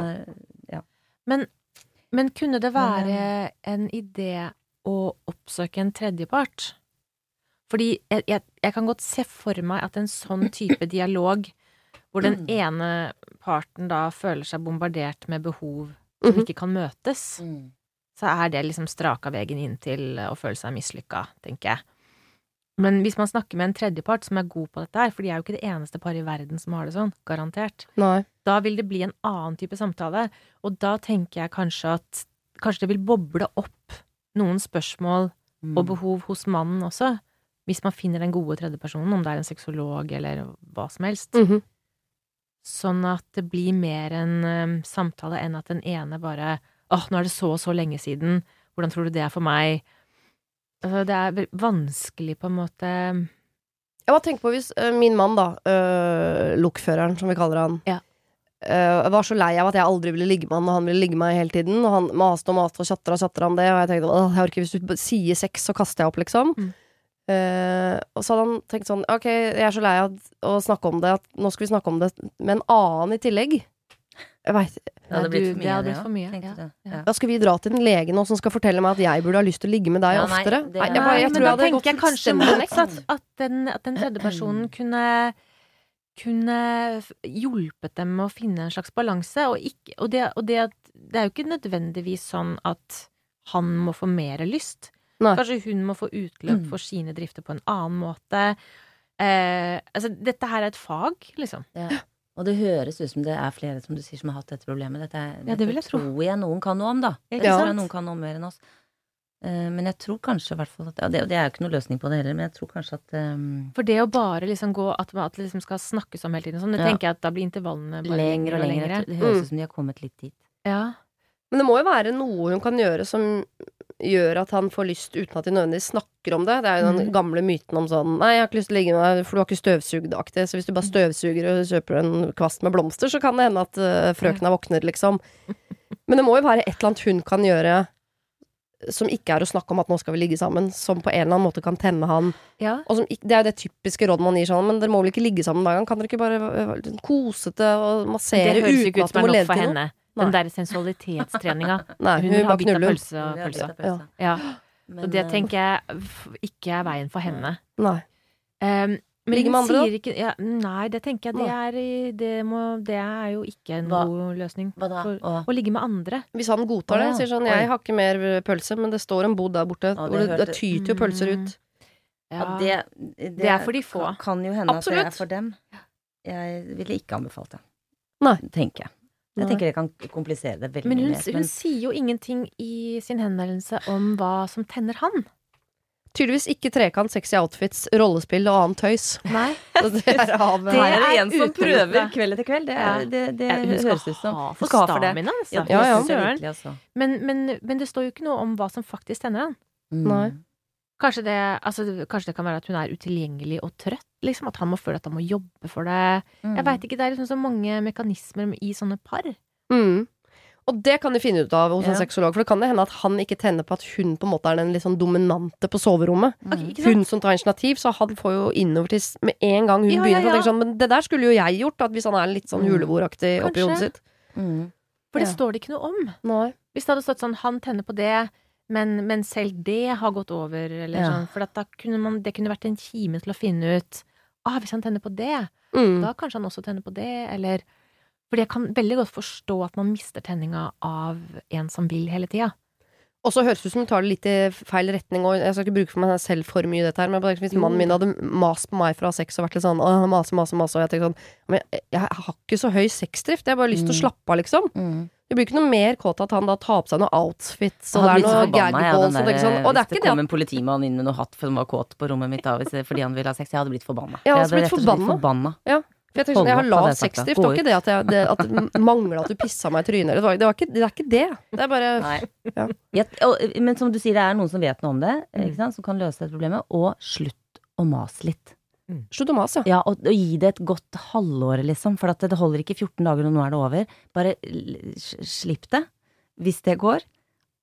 Men kunne det være en idé å oppsøke en tredjepart? Fordi jeg kan godt se for meg at en sånn type dialog, hvor den ene parten da føler seg bombardert med behov som ikke kan møtes, så det liksom straka veien inn til å føle seg mislykka, tenker jeg. Men hvis man snakker med en tredjepart som god på dette her, for de jo ikke det eneste par I verden som har det sånn, garantert, da vil det bli en annen type samtale, og da tenker jeg kanskje det vil boble opp noen spørsmål og behov hos mannen også, hvis man finner den gode tredjepersonen, om det en sexolog eller hva som helst. Sånn at det blir mer en samtale enn at den ene bare nå det så lenge siden, hvordan tror du det for meg? Altså, det vanskelig på en måte. Jeg bare tenker på hvis min mann da, lokføreren som vi kaller han, var så lei av at jeg aldri ville ligge med han, og han ville ligge med meg hele tiden, og han maste og tjatter om det, og jeg tenkte, jeg orker hvis du sier sex, så kaster jeg opp liksom. Og så hadde han tenkt sånn, ok, jeg så lei av å snakke om det, at nå skal vi snakke om det med en annen I tillegg. Jeg vet, det hadde blitt for mye. Da skal vi dra til den legen nå som skal fortelle meg at jeg burde ha lyst til å ligge med deg oftere. Jeg tror da tenker jeg kanskje motsatt at den tredje personen kunne hjulpet dem med å finne en slags balanse, og det jo ikke nødvendigvis sånn at han må få mer lyst. Kanskje hun må få utløp for sine drifter på en annen måte. Altså, dette her et fag, liksom. Og det høres ut som det flere som du sier som har hatt dette problemet. Dette det vil jeg tro. Tror jeg noen kan noe om, da. Det tror jeg noen kan noe mer enn oss. Men jeg tror kanskje I hvert fall at det jo ikke noe løsning på det heller, men jeg tror kanskje at For det å bare liksom gå at det liksom skal snakkes om hele tiden sånn, det tenker jeg at da blir intervallene bare lenger og lengre. Det høres ut som de har kommet litt dit. Ja. Men det må jo være noe hun kan gjøre som gjør at han får lyst uten at de nødvendigvis snakker om det. Det jo den gamle myten om sånn, nei, jeg har ikke lyst til å ligge med deg, for du har ikke støvsugdaktig, så hvis du bare støvsuger og kjøper en kvast med blomster, så kan det hende at frøkene våkner, liksom. Men det må jo være et eller annet hun kan gjøre som ikke å snakke om at nå skal vi ligge sammen, som på en eller annen måte kan tenne han. Og som, det jo det typiske rådet man gir sånn, men dere må vel ikke ligge sammen hver gang, kan dere ikke bare kosete og massere uten at du må lede til noe? Det høres ikke ut som nok for henne. Den der sensualitetstreninga. Nei, hun vil bare knulle. Pølse. Så det tenker jeg ikke veien for henne. Nei. Men ligge med andre, ikke, nei, det tenker jeg det jo ikke en god løsning. Hva da? Å ligge med andre. Hvis han godtar det, sier sånn, jeg har ikke mer pølse, men det står en bod der borte, hvor det tyter jo pølser ut. Det for de få. Kan jo hende Absolutt. at det for dem. Jeg ville ikke anbefalt det. Nei. Tenker jeg. Jeg tenker det kan komplisere det veldig mye. Men hun sier jo ingenting I sin henvendelse om hva som tenner han. Tydeligvis ikke trekant, sexy outfits, rollespill og annen tøys. Nei. Det av det en som prøver kveld etter kveld. Det høres ut som. Hun skal ha for stamina, altså. Ja. Men det står jo ikke noe om hva som faktisk tenner han. Nei. Kanskje det kan være at hun utilgjengelig og trøtt, liksom, at han må føle at han må jobbe for det. Jeg vet ikke, det liksom så mange mekanismer I sånne par. Og det kan de finne ut av hos en sexolog, for det kan det hende at han ikke tenner på at hun på en måte den litt sånn dominante på soverommet. Hun som tar initiativ, så han får jo innover til med en gang hun begynner å tenke sånn, men det der skulle jo jeg gjort, at hvis han litt sånn huleboeraktig oppi hodet sitt. For det står det ikke noe om. Nei. Hvis det hadde stått sånn, han tenner på det, men selv det har gått over, eller sånn, for at det kunne vært en kime til å finne ut, hvis han tenner på det, da kanskje han også tenner på det, eller, fordi jeg kan veldig godt forstå at man mister tenninga av en som vil hele tida. Og så høres det ut som hun tar det litt I feil retning, og jeg skal ikke bruke for meg selv for mye dette her, men hvis mannen min hadde mast på meg fra sex og vært litt sånn, mase, og jeg tenkte sånn, men jeg har ikke så høy sexdrift, jeg har bare lyst til å slappe av, liksom. Det blir ikke noe mer kåt at han da tar på seg noe outfits og det noe gagballs og det sånn. Og det hvis det kom en politimann inn med noe hatt for han var kåt på rommet mitt da, fordi han ville ha sex, jeg hadde blitt forbanna. Ja, jeg hadde blitt forbanna. Ja, for jeg tenker sånn, jeg har lav sexdrift, det var ikke det at det mangler at du pisset meg I trynet. Det er ikke det. Det bare... Nei. Men som du sier, det noen som vet noe om det, ikke sant, som kan løse det problemet, og slutt å mase litt. Slutt å mase, ja. Og gi det et godt halvår, liksom, for at det holder ikke 14 dager, og nå det over. Bare slipp det, hvis det går.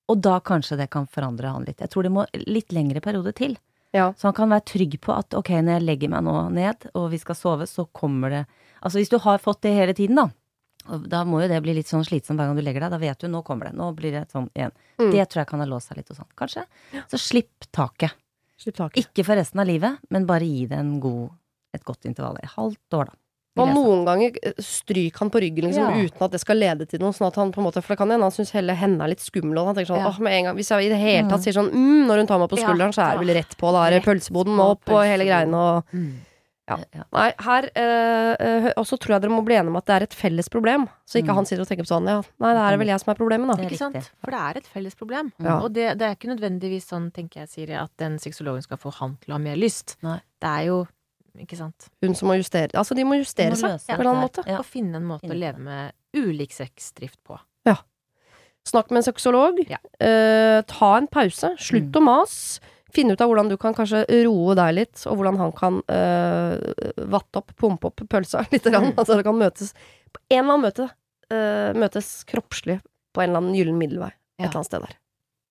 Og da kanskje det kan forandre han litt. Jeg tror det må litt lengre periode til. Ja. Så han kan være trygg på at ok, når jeg legger meg nå ned, og vi skal sove, så kommer det. Altså hvis du har fått det hele tiden da må jo det bli litt sånn slitsomt hver gang du legger deg. Da vet du, nå kommer det. Nå blir det sånn igjen. Det tror jeg kan ha låst seg litt og sånn. Kanskje. Så slipp taket. Ikke for resten av livet, men bare gi det et godt intervall. Et halvt år da. Og noen ganger stryk han på ryggen liksom, uten at det skal lede til noe, sånn at han på en måte, for det kan hende han synes hele henne er litt skummel, og han tenker sånn, med en gang, hvis jeg i det hele tatt sier sånn, når hun tar meg på skulderen, så er det vel rett på, da er det pølseboden opp og hele greiene, og Nei, her, og så tror jeg dere må bli enige om at det er et felles problem, så ikke han sitter og tenker på sånn, nei, det er vel jeg som er problemet da. Ikke sant? For det er et felles problem, og det er ikke nødvendigvis sånn, tenker jeg, Siri, at den sexologen skal få han til å ha mer lyst. Nei. Det er jo ikke sant? Hun som må justere, altså de må justere seg på en annen måte. Og finne en måte å leve med ulik sexdrift på. Ja. Snakk med en sexolog, ta en pause, slutt å mas, finne ut av hvordan du kan kanskje roe deg litt, og hvordan han kan vatte opp, pumpe opp pølsa litt grann, altså det kan møtes på en eller annen måte, møtes kroppslig på en eller annen gyllen middelvei, et eller annet sted der.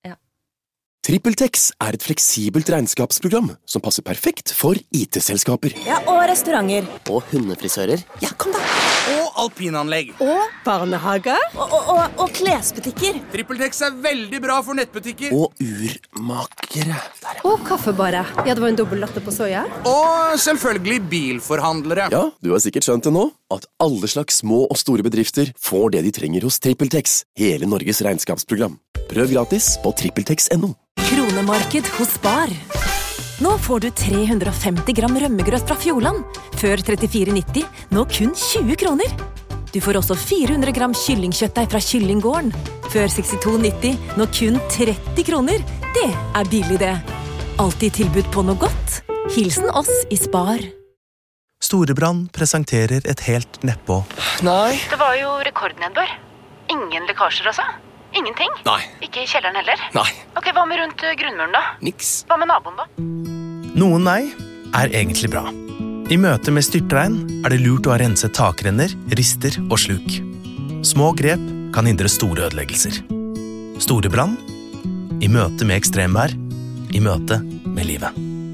TrippelTex er et fleksibelt regnskapsprogram som passer perfekt for IT-selskaper. Ja, og restauranter. Og hundefrisører. Ja, kom da. Og alpinanlegg. Og barnehage. Og klesbutikker. TrippelTex er veldig bra for nettbutikker. Og urmakere. Og kaffebarer. Ja, det var en dobbelt latte på soja. Og selvfølgelig bilforhandlere. Ja, du har sikkert skjønt det nå, at alle slags små og store bedrifter får det de trenger hos TrippelTex, hele Norges regnskapsprogram. Prøv gratis på TrippelTex.no. Kronemarked hos Spar. Nå får du 350 gram rømmegrøt fra Fjordland. Før 34,90, nå kun 20 kroner. Du får også 400 gram kyllingkjøttdeig fra Kyllinggården. Før 62,90, nå kun 30 kroner. Det er billig det. Alltid tilbud på noe godt. Hilsen oss i Spar. Storebrand presenterer et helt nedpå. Nei. Det var jo rekordnedbør. Ingen lekkasjer altså. Ingenting? Nei. Ikke i kjelleren heller? Nei. Ok, hva med rundt grunnmuren da? Niks. Hva med naboen da? Noen nei er egentlig bra. I møte med styrtregn er det lurt å ha renset takrenner, rister og sluk. Små grep kan hindre store ødeleggelser. Store brann, i møte med ekstremvær, i møte med livet.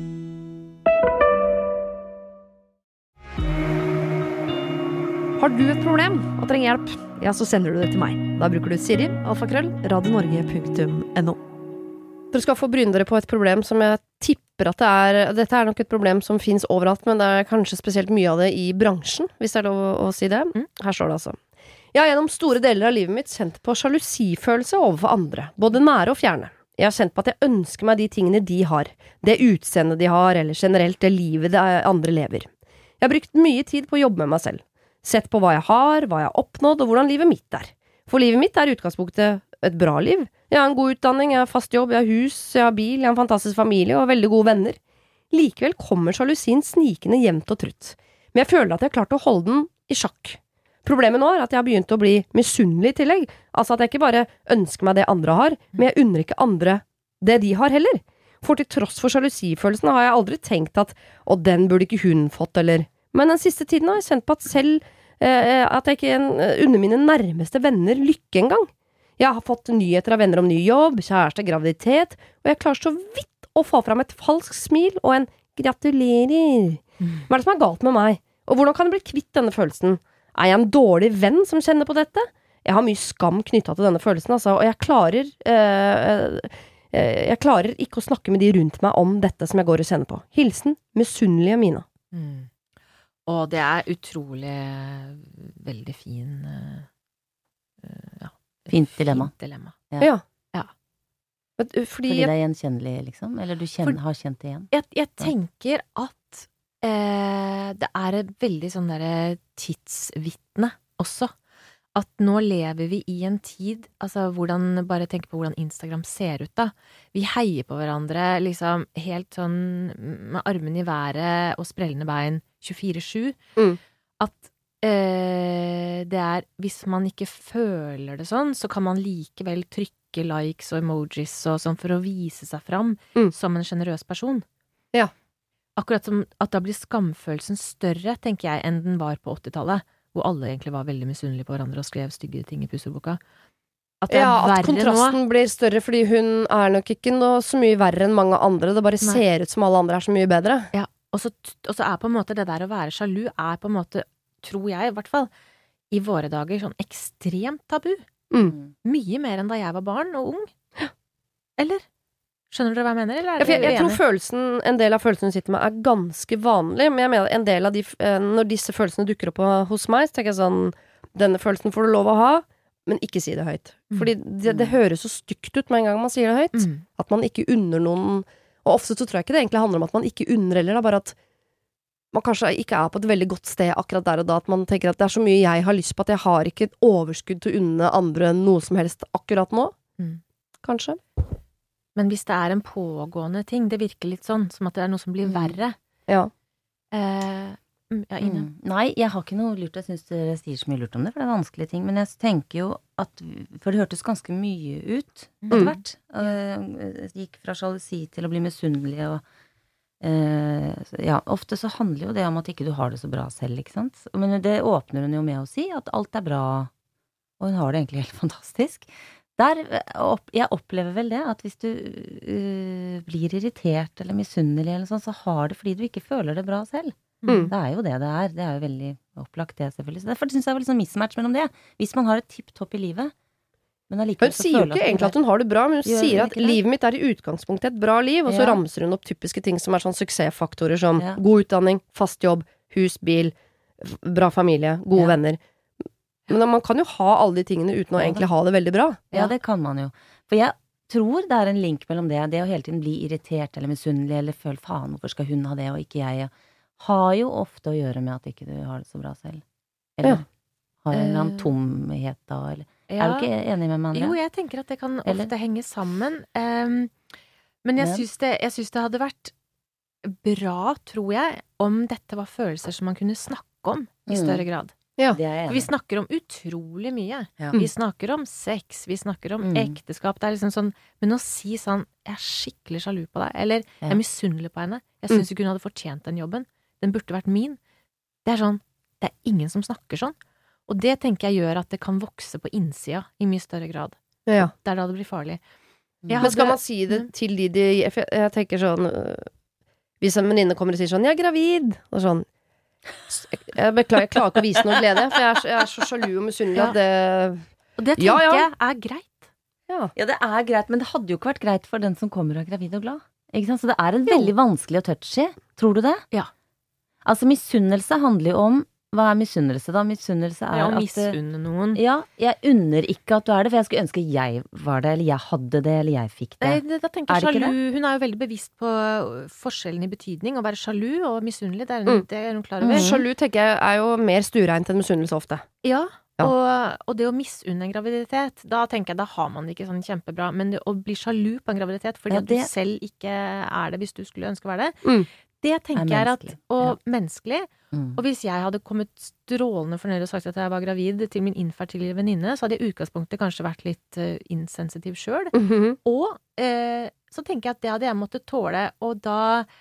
Har du et problem og trenger hjelp, ja, så sender du det til meg. Da bruker du Siri, alfakrøll, radionorge.no. Dere skal få bryne dere på et problem som jeg tipper at dette er nok et problem som finnes overalt, men det er kanskje spesielt mye av det i bransjen, hvis det er lov å si det. Her står det altså. Jeg har gjennom store deler av livet mitt kjent på sjalusifølelse overfor andre, både nære og fjerne. Jeg har kjent på at jeg ønsker meg de tingene de har, det utseendet de har, eller generelt det livet de andre lever. Jeg har brukt mye tid på å jobbe med meg selv. Sett på hva jeg har oppnådd, og hvordan livet mitt er. For livet mitt er i utgangspunktet et bra liv. Jeg har en god utdanning, jeg har fast jobb, jeg har hus, jeg har bil, jeg har en fantastisk familie og veldig gode venner. Likevel kommer sjalusien snikende jevnt og trutt. Men jeg føler at jeg har klart å holde den i sjakk. Problemet nå er at jeg har begynt å bli misunnelig i tillegg. Altså at jeg ikke bare ønsker meg det andre har, men jeg unner ikke andre det de har heller. For til tross for sjalusifølelsen har jeg aldri tenkt at den burde ikke hun fått, eller... Men den siste tiden har jeg kjent på at selv at jeg ikke unner mine nærmeste venner lykke engang. Jeg har fått nyheter av venner om ny jobb, kjæreste, graviditet, og jeg klarer så vidt å få fram et falskt smil og en gratulerer. Hva er det som er galt med meg? Og hvordan kan jeg bli kvitt denne følelsen? Er jeg en dårlig venn som kjenner på dette? Jeg har mye skam knyttet til denne følelsen, altså, og jeg klarer ikke å snakke med de rundt meg om dette som jeg går og kjenner på. Hilsen, misunnelige Mina. Og det er utrolig veldig fin Fint dilemma. Ja. Fordi det er gjenkjennelig, liksom? Eller du har kjent det igjen? Jeg tenker at det er et veldig sånn der tidsvitne også. At nå lever vi i en tid, altså bare tenk på hvordan Instagram ser ut da. Vi heier på hverandre, liksom helt sånn med armen i været og sprellende bein 24/7. At det er, hvis man ikke føler det sånn, så kan man likevel trykke likes og emojis og sånn for å vise seg fram som en generøs person. Ja. Akkurat som at da blir skamfølelsen større, tenker jeg, enn den var på 80-tallet. Hvor alle egentlig var veldig misunnelige på hverandre og skrev stygge ting i pusselboka. At det verre at kontrasten blir større, fordi hun nok ikke noe så mye verre enn mange andre. Det bare ser ut som alle andre så mye bedre. Ja, og så på en måte det der å være sjalu på en måte, tror jeg i hvert fall, i våre dager sånn ekstremt tabu. Mye mer enn da jeg var barn og ung. Eller? Skjønner dere hva jeg mener? Eller jeg tror en del av følelsene hun sitter med ganske vanlig, men jeg mener en del av når disse følelsene dukker opp hos meg, så tenker jeg sånn, denne følelsen får du lov å ha, men ikke si det høyt. Fordi det høres så stygt ut med en gang man sier det høyt. At man ikke unner noen, og ofte så tror jeg ikke det egentlig handler om at man ikke unner, eller bare at man kanskje ikke på et veldig godt sted akkurat der og da, at man tenker at det så mye jeg har lyst på, at jeg har ikke et overskudd til å unne andre noe som helst akkurat nå. Kanskje. Men hvis det en pågående ting, det virker litt sånn, som at det noe som blir verre. Ja. Ine? Nei, jeg har ikke noe lurt. Jeg synes dere sier så mye lurt om det, for det vanskelige ting. Men jeg tenker jo at, for det hørtes ganske mye ut etter hvert. Jeg gikk fra sjalusi til å bli misunnelig, og ofte så handler jo det om at ikke du har det så bra selv, ikke sant? Men det åpner hun jo med å si, at alt bra, og hun har det egentlig helt fantastisk. Jeg opplever vel det, at hvis du blir irritert eller misunnelig eller sånn, så har det fordi du ikke føler det bra selv. Det jo det er. Det jo veldig opplagt det, selvfølgelig. Så derfor synes jeg det litt sånn mismatch mellom det. Hvis man har et tipp-topp i livet, men allikevel så føler hun sier jo ikke egentlig at hun har det bra, men hun sier at livet mitt i utgangspunktet et bra liv, og så ramser hun opp typiske ting som sånn suksessfaktorer som god utdanning, fast jobb, hus, bil, bra familie, gode venner. Men man kan jo ha alle de tingene uten å egentlig ha det veldig bra. Ja, det kan man jo. For jeg tror det en link mellom det å hele tiden bli irritert eller misunnelig, eller føle faen, hvorfor skal hun ha det og ikke jeg, har jo ofte å gjøre med at ikke du har det så bra selv. Eller har en eller annen tomhet da, eller du ikke enig med meg, Andrea? Jo, jeg tenker at det kan ofte henge sammen. Men jeg synes det hadde vært bra, tror jeg, om dette var følelser som man kunne snakke om i større grad. Ja. Vi snakker om utrolig mye. Vi snakker om sex, vi snakker om ekteskap. Det liksom sånn, men å si sånn, jeg skikkelig sjalu på deg, eller jeg misunnelig på henne, jeg synes ikke hun hadde fortjent den jobben, den burde vært min. Det sånn, det ingen som snakker sånn. Og det tenker jeg gjør at det kan vokse på innsida i mye større grad. Ja. Det da det blir farlig. Men skal man si det til jeg tenker sånn, hvis en venninne kommer og sier sånn, jeg gravid, og sånn, jeg beklager, jeg klarer ikke å vise noe glede, for jeg så sjalu og misunnelig at det... Og det tenker jeg greit. Ja, det greit, men det hadde jo ikke vært greit for den som kommer og gravid og glad. Ikke sant? Så det en veldig vanskelig å touche. Tror du det? Ja. Altså, misunnelse handler jo om, hva misunnelse da? Misunnelse å misunne noen. Ja, jeg unner ikke at du det, for jeg skulle ønske jeg var det, eller jeg hadde det, eller jeg fikk det. Da tenker jeg sjalu, hun jo veldig bevisst på forskjellen i betydning, å være sjalu og misunnelig, det hun klar over. Sjalu tenker jeg jo mer stuereint enn misunnelse ofte. Ja. Og det å misunne en graviditet, da tenker jeg, da har man det ikke sånn kjempebra, men det å bli sjalu på en graviditet, fordi at du selv ikke det hvis du skulle ønske å være det, det tenker jeg menneskelig. Og hvis jeg hadde kommet strålende fornøyd og sagt at jeg var gravid til min infertile venninne, så hadde jeg i utgangspunktet kanskje vært litt insensitiv selv. Og så tenker jeg at det hadde jeg måttet tåle, og da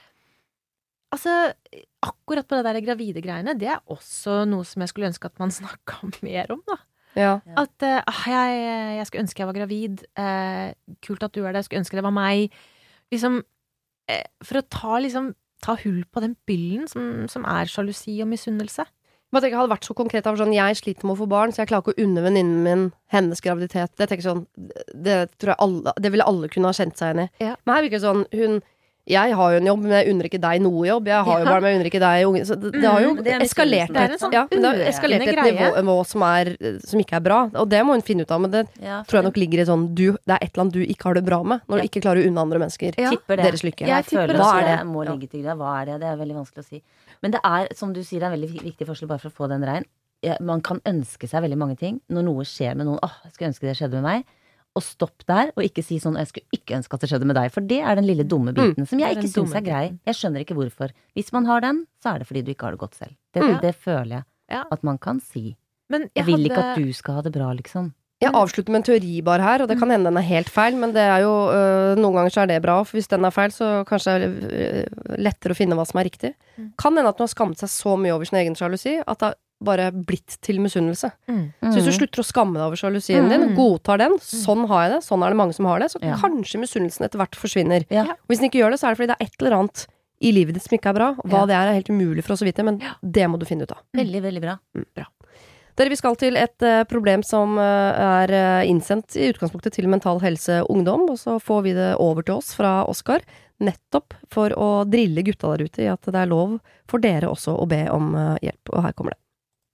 altså, akkurat på det der gravide greiene, det også noe som jeg skulle ønske at man snakket mer om, da. Ja. At jeg skulle ønske jeg var gravid, kult at du det, jeg skulle ønske det var meg. Liksom, for å ta hull på den byllen som sjalusi og misunnelse. Jeg hadde vært så konkret av sånn, jeg sliter med å få barn, så jeg klarer ikke å unne venninnen min hennes graviditet. Det tenker sånn, det tror jeg det ville alle kunne ha kjent seg igjen i. Ja. Men her virker det sånn, jeg har jo en jobb, men jeg unner ikke deg noe jobb. Jeg har jo barn, men jeg unner ikke deg unge. Så det har jo eskalert et nivå som ikke bra. Og det må hun finne ut av, men det tror jeg nok ligger i sånn, det et eller annet du ikke har det bra med, når du ikke klarer å unne andre mennesker deres lykke. Jeg føler hva det må ligge til grunn. Hva det? Det veldig vanskelig å si. Men det som du sier, det en veldig viktig forskjell bare for å få den rein. Man kan ønske seg veldig mange ting. Når noe skjer med noen, jeg skulle ønske det skjedde med meg, og stopp der, og ikke si sånn, jeg skulle ikke ønske at det skjedde med deg, for det den lille dumme biten, som jeg ikke synes grei. Jeg skjønner ikke hvorfor. Hvis man har den, så det fordi du ikke har det godt selv. Det føler jeg at man kan si. Men jeg vil ikke at du skal ha det bra, liksom. Jeg avslutter med en teori bare her, og det kan hende den helt feil, men det jo, noen ganger så det bra, for hvis den feil, så kanskje det lettere å finne hva som riktig. Kan hende at hun har skammet seg så mye over sin egen sjalusi, at bare blitt til misunnelse. Så hvis du slutter å skamme deg over sjalusien din, godtar den, sånn har jeg det, sånn er det mange som har det, så kanskje misunnelsen etter hvert forsvinner. Og hvis den ikke gjør det, så er det fordi det er et eller annet i livet ditt som ikke er bra. Hva det er helt umulig for oss å vite, men det må du finne ut av. Veldig, veldig bra. Bra. Dere, vi skal til et problem som er innsendt i utgangspunktet til Mental Helse Ungdom, og så får vi det over til oss fra Oskar, nettopp for å drille gutta der ute i at det er lov for dere også å be om hjelp, og her kommer det.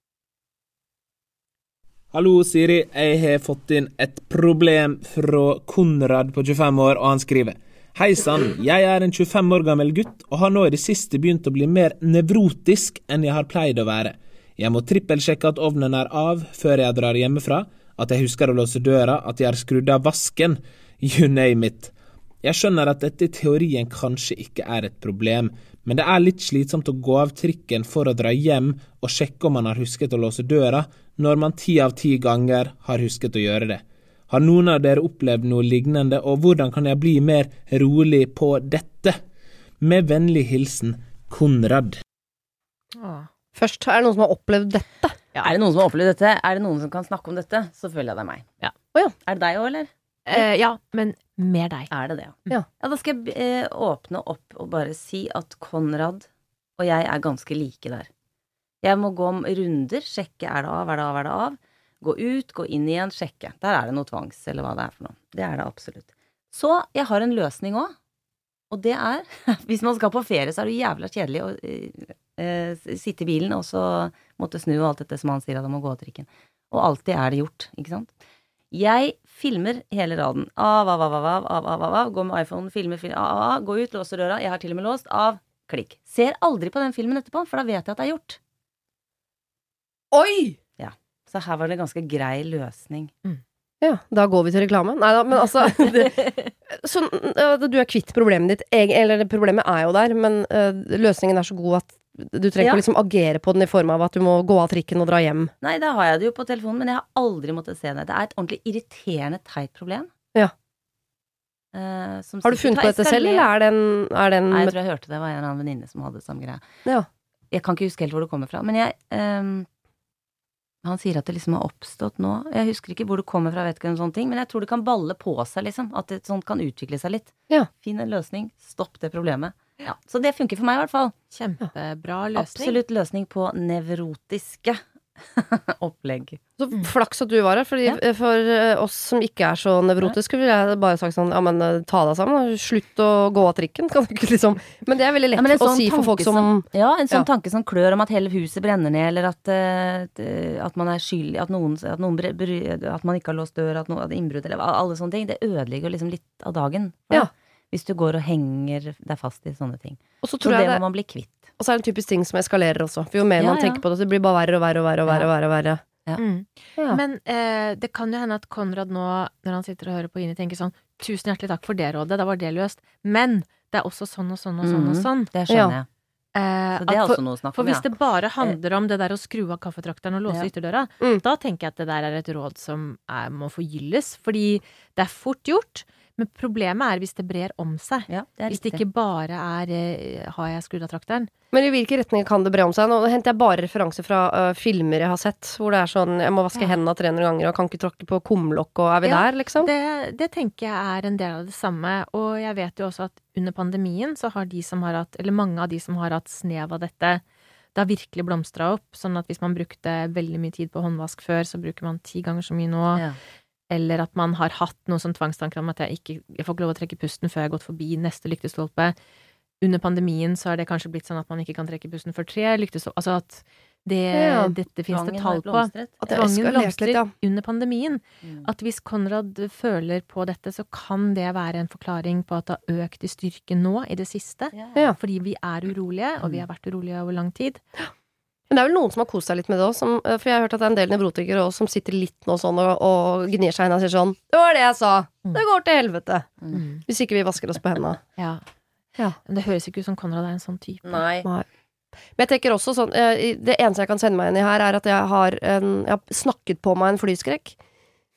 Hallo Siri, jeg har fått inn et problem fra Konrad på 25 år, og han skriver: Hei sann, jeg er en 25 år gammel gutt, og har nå i det siste begynt å bli mer nevrotisk enn jeg har pleid å være. Jeg må trippelsjekke at ovnen er av før jeg drar hjemmefra, at jeg husker å låse døra, at jeg har skrudd av vasken, you name it. Jeg skjønner at dette i teorien kanskje ikke er et problem, men det er litt slitsomt å gå av trikken for å dra hjem og sjekke om man har husket å låse døra, når man 10 av 10 ganger har husket å gjøre det. Har noen av dere opplevd noe lignende, og hvordan kan jeg bli mer rolig på dette? Med vennlig hilsen, Konrad. Først, er det noen som har opplevd dette? Ja. Er det noen som har opplevd dette? Er det noen som kan snakke om dette? Så føler jeg det er meg. Ja. Er det deg også, eller? Ja, men mer deg. Er det det, ja? Ja, da skal jeg åpne opp og bare si at Konrad og jeg er ganske like der. Jeg må gå om runder, sjekke er det av, gå ut, gå inn igjen, sjekke. Der er det noe tvangs, eller hva det er for noe. Det er det absolutt. Så jeg har en løsning også, og det er, hvis man skal på ferie, så er det jævla kjedelig å sitte i bilen, og så måtte snu og alt dette som han sier at han må gå av trikken. Og alltid er det gjort, ikke sant? Jeg filmer hele raden. Av, gå med iPhone, filmer, gå ut, låser døra, jeg har til og med låst, av, klikk. Ser aldri på den filmen etterpå, for da vet jeg at det er gjort. Oi! Ja, så her var det en ganske grei løsning. Ja, da går vi til reklame. Neida, men altså du er kvitt problemet ditt, eller problemet er jo der, men løsningen er så god at du trenger ikke liksom agere på den i form av at du må gå av trikken og dra hjem. Nei, da har jeg det jo på telefonen, men jeg har aldri måttet se det. Det er et ordentlig irriterende teit problem. Ja. Har du funnet på dette selv, eller er den Nei, jeg tror jeg hørte det var en eller annen venninne som hadde samme greie. Ja. Jeg kan ikke huske helt hvor det kommer fra, men han sier at det liksom har oppstått nå. Jeg husker ikke hvor det kommer fra, vet ikke en sånn ting, men jeg tror det kan balle på seg liksom, at det sånt kan utvikle seg litt. Ja. Finn en løsning, stopp det problemet. Ja, så det funker for meg i hvert fall. Kjempebra løsning. Absolutt løsning på nevrotiske opplegg. Så flaks at du var her, fordi for oss som ikke er så nevrotiske, vil jeg bare sagt sånn, ja, men ta deg sammen, slutt å gå av trikken, kan du ikke liksom, men det er veldig lett å si for folk som ja, en sånn tanke som klør om at hele huset brenner ned, eller at man er skyldig, at man ikke har låst dør, at innbrudd, eller alle sånne ting, det ødelegger liksom litt av dagen. Ja. Hvis du går og henger deg fast i sånne ting. Og så tror jeg det må man bli kvitt. Og så er det en typisk ting som eskalerer også. For jo mer man tenker på det, så blir det bare verre og verre og verre og verre. Ja. Ja. Men det kan jo hende at Konrad nå, når han sitter og hører på Ine, tenker sånn, 1000 hjertelig takk for det rådet, da var det løst. Men det er også sånn og sånn og sånn og sånn. Det skjønner jeg. Så det er også noe å snakke om, for hvis det bare handler om det der å skru av kaffetrakteren og låse ytterdøra, da tenker jeg at det der er et råd som må forgylles, fordi det er fort gjort. Men problemet er hvis det brer om seg. Ja, det hvis det ikke bare har jeg skrudd av trakteren. Men i hvilke retninger kan det bre om seg? Nå henter jeg bare referanser fra filmer jeg har sett, hvor det er sånn, jeg må vaske hendene 300 ganger, og kan ikke tråkke på kumlokk, og er vi der, liksom? Det tenker jeg er en del av det samme, og jeg vet jo også at under pandemien så har de som har hatt, eller mange av de som har hatt snev av dette, det har virkelig blomstret opp, sånn at hvis man brukte veldig mye tid på håndvask før, så bruker man 10 ganger så mye nå. Ja. Eller at man har hatt noen sånn tvangstanker om at jeg får ikke lov å trekke pusten før jeg har gått forbi neste lyktestolpe. Under pandemien så har det kanskje blitt sånn at man ikke kan trekke pusten for 3 lyktestolper. Altså at dette finnes det tall på. At tvangen blomstrer under pandemien. At hvis Konrad føler på dette, så kan det være en forklaring på at det har økt i styrke nå i det siste. Fordi vi er urolige, og vi har vært urolige over lang tid. Men det er vel noen som har kost seg litt med det også, for jeg har hørt at det er en del nevrotikere også, som sitter litt nå sånn og gnir seg inn og sier sånn, det var det jeg sa, det går til helvete, hvis ikke vi vasker oss på hendene. Ja. Men det høres ikke ut som Konrad er en sånn type. Nei. Men jeg tenker også sånn, det eneste jeg kan sende meg inn i her, er at jeg har snakket på meg en flyskrekk.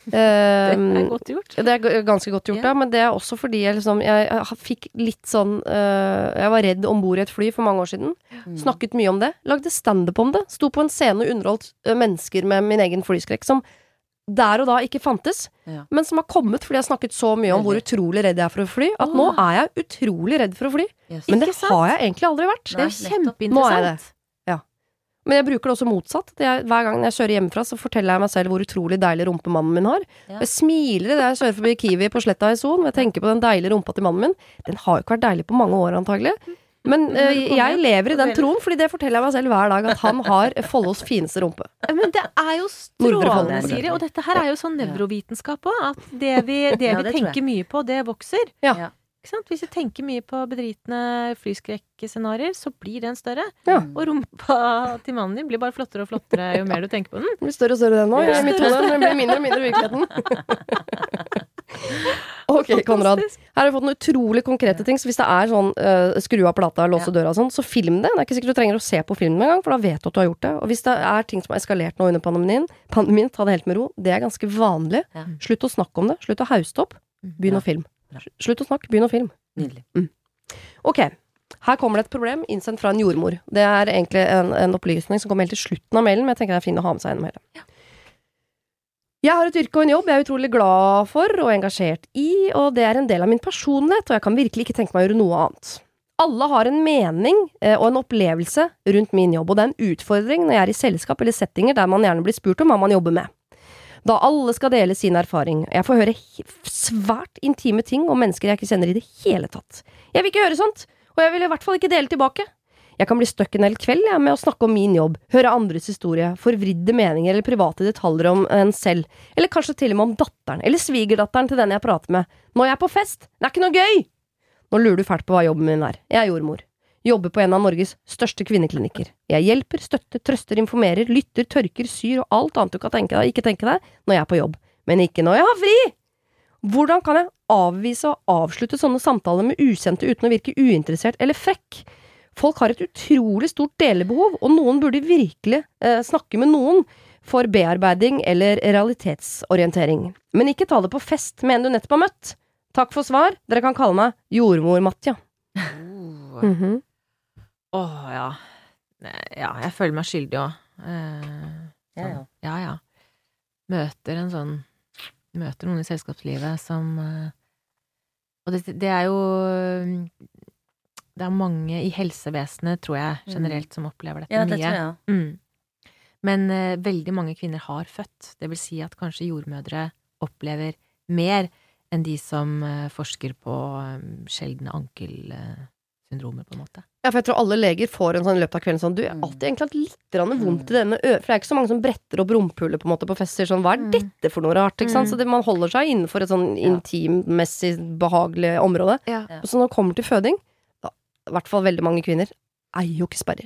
Det er godt gjort. Det er ganske godt gjort, ja. Men det er også fordi jeg fikk litt sånn jeg var redd ombord i et fly for mange år siden. Snakket mye om det. Lagde stand-up om det. Sto på en scene og underholdt mennesker med min egen flyskrekk som der og da ikke fantes, men som har kommet fordi jeg har snakket så mye om hvor utrolig redd jeg er for å fly, at nå er jeg utrolig redd for å fly. Men det har jeg egentlig aldri vært. Det er jo kjempeinteressant. Men jeg bruker det også motsatt. Hver gang jeg kjører hjemmefra, så forteller jeg meg selv hvor utrolig deilig rumpe mannen min har. Jeg smiler da jeg kjører forbi Kiwi på Sletta i Son, og jeg tenker på den deilige rumpa til mannen min. Den har jo ikke vært deilig på mange år antagelig. Men jeg lever i den troen, fordi det forteller jeg meg selv hver dag, at han har Follos fineste rumpe. Men det er jo strålende, Siri, og dette her er jo sånn nevrovitenskap også, at det vi tenker mye på, det vokser. Ja. Ikke sant? Hvis vi tenker mye på bedritne flyskrekkscenarier, så blir den større. Og rumpa til mannen din blir bare flottere og flottere jo mer du tenker på den. Den blir større og større den nå, i mitt hode, den blir mindre og mindre i virkeligheten. Ok, Konrad. Her har vi fått noen utrolig konkrete ting, så hvis det er sånn skru av plata, låse døra og sånn, så film det. Det er ikke sikkert du trenger å se på filmen en gang, for da vet du at du har gjort det. Og hvis det er ting som har eskalert nå under pandemien, ta det helt med ro. Det er ganske vanlig. Slutt å snakke om det. Slutt å hauste opp. Begynn å film. Slutt å snakke, begynn å film. Nydelig. Ok, her kommer det et problem innsendt fra en jordmor. Det er egentlig en opplysning som kommer helt til slutten av mailen, men jeg tenker det er fint å ha med seg gjennom hele. Jeg har et yrke og en jobb jeg er utrolig glad for og engasjert i, og det er en del av min personlighet, og jeg kan virkelig ikke tenke meg å gjøre noe annet. Alle har en mening og en opplevelse rundt min jobb, og det er en utfordring når jeg er i selskap eller settinger der man gjerne blir spurt om hva man jobber med. Da alle skal dele sin erfaring. Jeg får høre svært intime ting om mennesker jeg ikke kjenner i det hele tatt. Jeg vil ikke høre sånt, og jeg vil i hvert fall ikke dele tilbake. Jeg kan bli støkk en hel kveld med å snakke om min jobb, høre andres historie, forvridde meninger eller private detaljer om en selv, eller kanskje til og med om datteren, eller svigerdatteren til den jeg prater med. Når jeg er på fest, det er ikke noe gøy! Nå lurer du fælt på hva jobben min er. Jeg er jordmor. Jobber på en av Norges største kvinneklinikker. Jeg hjelper, støtter, trøster, informerer, lytter, tørker, syr og alt annet du kan ikke tenke deg når jeg er på jobb. Men ikke når jeg har fri! Hvordan kan jeg avvise og avslutte sånne samtaler med ukjente uten å virke uinteressert eller frekk? Folk har et utrolig stort delebehov, og noen burde virkelig snakke med noen for bearbeiding eller realitetsorientering. Men ikke ta det på fest med en du nettopp har møtt. Takk for svar. Dere kan kalle meg jordmor Matja. Ja, jeg føler meg skyldig også. Ja. Møter noen i selskapslivet som og det er jo det er mange i helsevesenet, tror jeg, generelt som opplever dette mye. Tror jeg. Men veldig mange kvinner har født. Det vil si at kanskje jordmødre opplever mer enn de som forsker på sjeldne ankelsyndromer, på en måte. Ja, for jeg tror alle leger får en sånn løpet av kvelden sånn, du har alltid egentlig hatt litt vondt i denne for det er ikke så mange som bretter opp rumpehullet på en måte på fester, sånn, hva er dette for noe rart, ikke sant? Så man holder seg innenfor et sånn intimmessig behagelig område. Og så når det kommer til føding, da, i hvert fall veldig mange kvinner, eier jo ikke sperrer.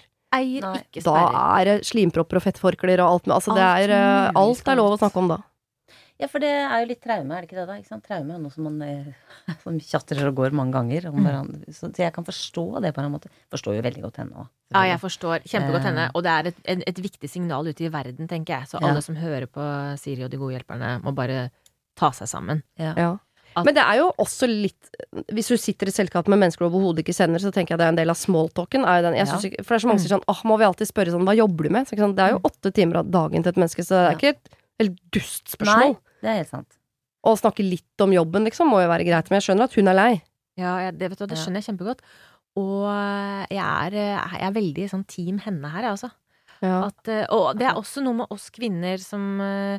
Da er det slimpropper og fettforkler og alt med, altså det er, alt er lov å snakke om da. Ja, for det er jo litt traume, er det ikke det da? Ikke sant? Traume er noe som man som tjatrer og går mange ganger om hverandre. Så jeg kan forstå det på en måte. Forstår jo veldig godt henne også. Ja, jeg forstår kjempegodt henne, og det er et viktig signal ute i verden, tenker jeg. Så alle som hører på Siri og de gode hjelperne må bare ta seg sammen. Ja. Men det er jo også litt, hvis du sitter i selskap med mennesker du overhodet ikke kjenner, så tenker jeg det er en del av smalltalken. For det er så mange som sier sånn, må vi alltid spørre sånn, hva jobber du med? Så, det er jo 8 timer av dagen til et menneske, så det er ikke et helt dust spørsmål. Nei, det er helt sant. Å snakke litt om jobben, liksom, må jo være greit, men jeg skjønner at hun er lei. Ja, det skjønner jeg kjempegodt. Og jeg er veldig sånn team henne her, altså. Og det er også noe med oss kvinner som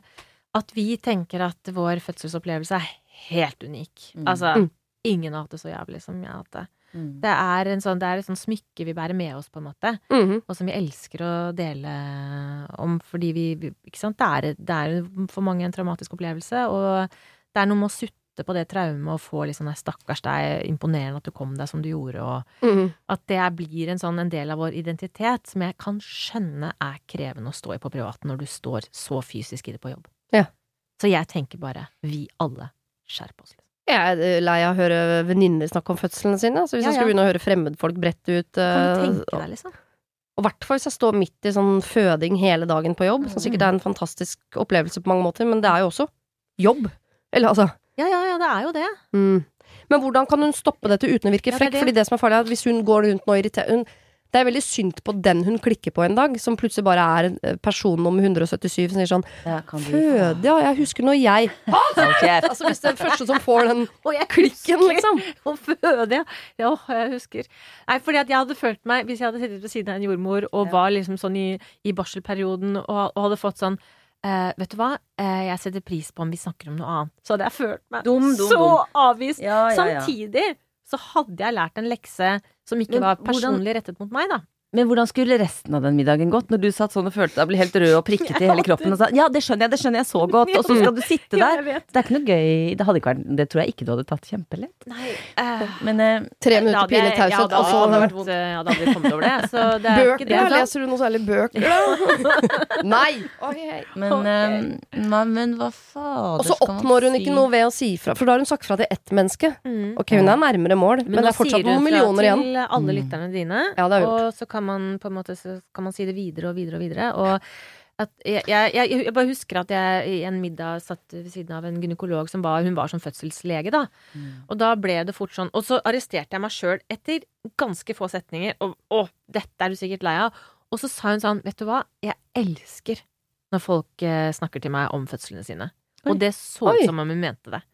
at vi tenker at vår fødselsopplevelse er helt unik. Altså, ingen har hatt det så jævlig som jeg har hatt det. Det er et sånn smykke vi bærer med oss på en måte, og som vi elsker å dele om, fordi vi ikke sant, det er for mange en traumatisk opplevelse, og det er noe med å sutte på det traumet og få liksom, stakkars deg, imponerende at du kom deg som du gjorde, og at det blir en del av vår identitet som jeg kan skjønne er krevende å stå i på privaten når du står så fysisk i det på jobb. Så jeg tenker bare, vi alle skjerper oss. Jeg er lei av å høre venninner snakke om fødslene sine, så hvis jeg skulle begynne å høre fremmedfolk brette ut kan du tenke deg, liksom? Og i hvert fall hvis jeg står midt i sånn føding hele dagen på jobb, som sikkert er en fantastisk opplevelse på mange måter, men det er jo også jobb. Eller altså. Ja, det jo det. Men hvordan kan hun stoppe dette uten å virke frekk? Fordi det som farlig at hvis hun går rundt nå og irriterer det veldig synd på den hun klikker på en dag, som plutselig bare en person nummer 177 som sier sånn Føde, jeg husker når jeg Altså hvis det første som får den klikken, liksom. Og føde, ja, jeg husker. Nei, fordi at jeg hadde følt meg, hvis jeg hadde sittet ved siden av en jordmor, og var liksom sånn i barselperioden, og hadde fått sånn vet du hva? Jeg setter pris på om vi snakker om noe annet. Så hadde jeg følt meg så avvist. Samtidig så hadde jeg lært en lekse som ikke var personlig rettet mot meg, da. Men hvordan skulle resten av den middagen gått når du satt sånn og følte deg ble helt rød og prikket i hele kroppen og sa, ja, det skjønner jeg så godt, og så skal du sitte der. Det ikke noe gøy, det hadde ikke vært, det tror jeg ikke du hadde tatt kjempelett. Nei, men 3 minutter pinlig tauset, og så hadde vært vondt. Jeg hadde aldri kommet over det, så det bøker, ikke det. Leser du noe særlig bøker? Nei! Men hva fader og så oppnår hun ikke noe ved å si fra, for da har hun sagt fra til ett menneske. Ok, hun nærmere mål, men det fortsatt noen millioner igjen. Men nå sier hun fra til alle lytterne dine, og så kan man på en måte så kan man si det videre og videre og videre, og at jeg bare husker at jeg i en middag satt ved siden av en gynekolog som hun var som fødselslege da, og da ble det fort sånn, og så arresterte jeg meg selv etter ganske få setninger, og dette du sikkert lei av, og så sa hun sånn, vet du hva, jeg elsker når folk snakker til meg om fødslene sine, og det så ut som om hun mente det.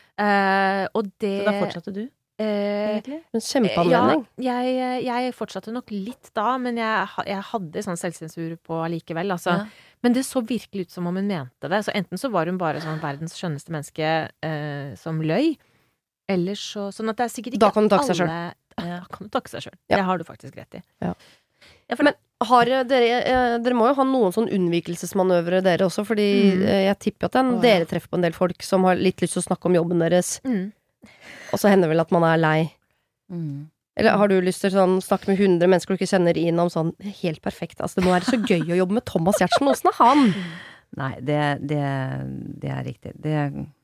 Og det så da fortsatte du? En kjempeanledning. Ja, jeg fortsatte nok litt da, men jeg hadde sånn selvsensur på allikevel, altså. Men det så virkelig ut som om hun mente det, så enten så var hun bare sånn verdens skjønneste menneske som løy, eller sånn at det sikkert ikke da kan du takke seg selv. Da kan du takke seg selv. Det har du faktisk rett i. Men har dere må jo ha noen sånn unnvikelsesmanøvre dere også, fordi jeg tipper at dere treffer på en del folk som har litt lyst til å snakke om jobben deres, og så hender vel at man lei. Eller har du lyst til sånn snakke med 100 mennesker du ikke kjenner inn om sånn, helt perfekt, altså det må være så gøy å jobbe med Thomas Giertsen, hvordan han? Nei, det riktig. Det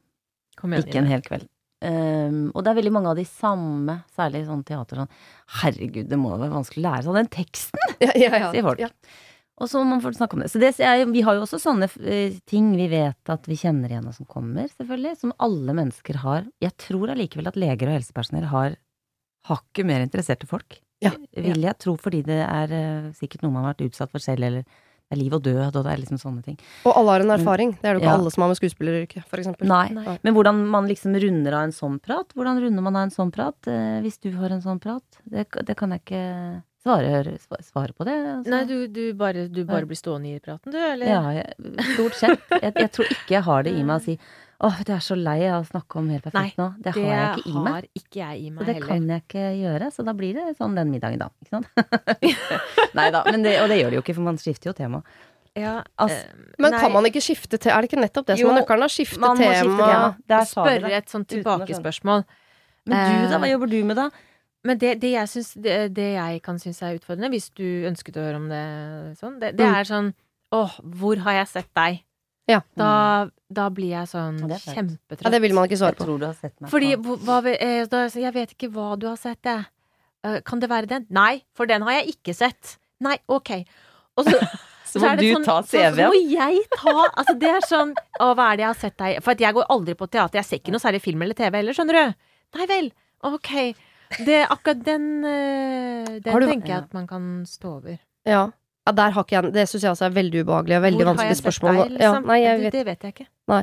ikke en hel kveld. Og det veldig mange av de samme, særlig sånn teater, sånn, herregud, det må være vanskelig å lære sånn den teksten, sier folk. Og så må man få snakke om det. Så vi har jo også sånne ting vi vet at vi kjenner igjen og som kommer, selvfølgelig, som alle mennesker har. Jeg tror allikevel at leger og helsepersonell har hakket mer interesserte folk. Vil jeg tro, fordi det sikkert noe man har vært utsatt for selv, eller det liv og død, og det liksom sånne ting. Og alle har en erfaring. Det jo ikke alle som har med skuespilleryrket, for eksempel. Nei. Men hvordan man liksom runder av en sånn prat? Hvordan runder man av en sånn prat? Hvis du har en sånn prat? Det kan jeg ikke svare på det. Altså. Nei, du bare blir stående i praten, du, eller? Ja, stort sett. Jeg tror ikke jeg har det i meg å si du så lei av å snakke om helt perfekt nå. Det har jeg ikke i meg. Det har ikke jeg i meg så det heller. Kan jeg ikke gjøre, så da blir det sånn den middagen da, ikke sant? Neida, og det gjør det jo ikke, for man skifter jo tema. Ja, men kan man ikke skifte til? Det ikke nettopp det som er nøkkelen? Skifte tema? Spørre et sånt tilbakespørsmål. Men du da, hva jobber du med da? Men det jeg kan synes er utfordrende, hvis du ønsket å høre om det sånn, det sånn, hvor har jeg sett deg? Ja. Da blir jeg sånn kjempetrøtt. Ja, det vil man ikke svare på. Jeg tror du har sett meg. Fordi, jeg vet ikke hva du har sett, det. Kan det være den? Nei, for den har jeg ikke sett. Nei, ok. Og så må du ta CV. Så må jeg ta, altså det sånn, hva det jeg har sett deg? For jeg går aldri på teater, jeg ser ikke noe særlig film eller TV heller, skjønner du? Nei vel, ok. Akkurat den tenker jeg at man kan stå over. Ja. Der har ikke jeg, det synes jeg også er veldig ubehagelig og veldig vanskelig spørsmål. Hvor har jeg sett deg, liksom? Nei, det vet jeg ikke. Nei.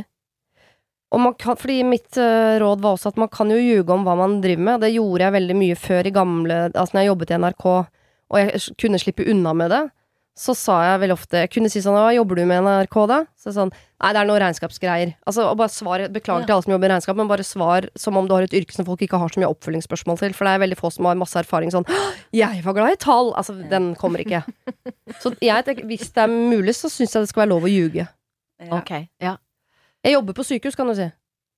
Og man kan, fordi mitt råd var også at man kan jo ljuge om hva man driver med. Det gjorde jeg veldig mye før i gamle, altså når jeg jobbet i NRK, og jeg kunne slippe unna med det, så sa jeg vel ofte, jeg kunne si sånn, hva jobber du med i NRK da? Så sånn, nei, det noen regnskapsgreier. Altså, og bare svar, beklager til alle som jobber i regnskap, men bare svar som om du har et yrke som folk ikke har så mye oppfølgingsspørsmål til, for det veldig få som har masse erfaring sånn, jeg var glad i tall, altså, den kommer ikke. Så hvis det mulig, så synes jeg det skal være lov å ljuge. Ok, ja. Jeg jobber på sykehus, kan du si.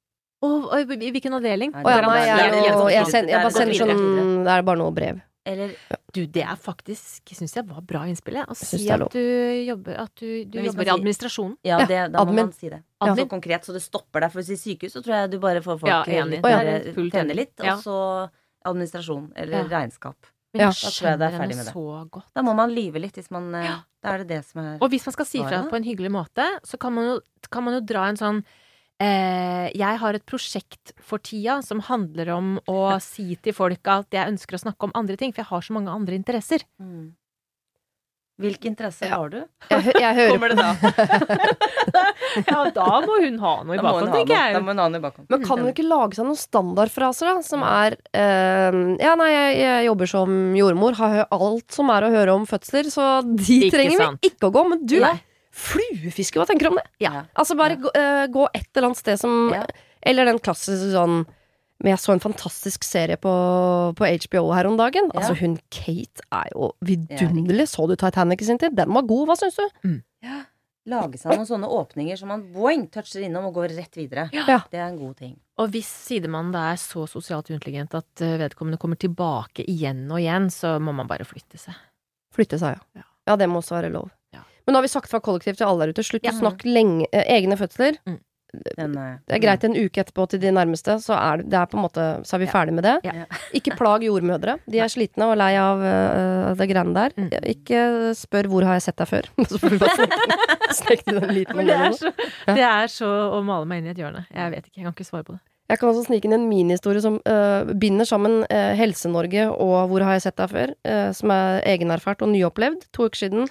I hvilken avdeling? Jeg bare sender sånn, det bare noe brev. Eller, du, det faktisk, synes jeg var bra innspill, å si at du jobber i administrasjonen. Ja, da må man si det. Så konkret, så det stopper deg. For å si sykehus, så tror jeg du bare får folk tenne litt, og så administrasjon, eller regnskap. Men da tror jeg det ferdig med det. Så godt. Da må man lyve litt, hvis man, da det som Og hvis man skal si fra på en hyggelig måte, så kan man jo dra en sånn Jeg har et prosjekt for tida som handler om å si til folk at jeg ønsker å snakke om andre ting, for jeg har så mange andre interesser. Hvilke interesser har du? Jeg hører Kommer det da? Ja, da må hun ha noe i bakhånd, tenker jeg. Da må hun ha noe i bakhånd. Men kan hun ikke lage seg noen standardfraser da, som jeg jobber som jordmor, har alt som å høre om fødsler, så de trenger vi ikke å gå, men du, fluefiske, hva tenker du om det? Ja. Altså bare gå et eller annet sted som, eller den klassiske sånn, men jeg så en fantastisk serie på HBO her om dagen. Altså hun Kate jo vidunderlig. Så du Titanic i sin tid? Den var god, hva synes du? Ja, lage seg noen sånne åpninger som man boing, toucher innom og går rett videre. Ja. Det en god ting. Og hvis sidemannen da så sosialt intelligent at vedkommende kommer tilbake igjen og igjen, så må man bare flytte seg. Flytte seg, ja. Ja, det må også være lov. Ja. Men nå har vi sagt fra kollektiv til alle der ute, slutt å snakke lenge, egne fødsler. Det greit en uke etterpå til de nærmeste, så det på en måte, så vi ferdig med det. Ja. Ikke plag jordmødre. De slitne og lei av det greiene der. Ikke spør hvor har jeg sett deg før. Så får vi bare snekte den liten. Det så å male meg inn i et hjørne. Jeg vet ikke, jeg kan ikke svare på det. Jeg kan også snike inn en mini-historie som binder sammen Helse-Norge og hvor har jeg sett deg før, som egenerfart og nyopplevd. 2 uker siden.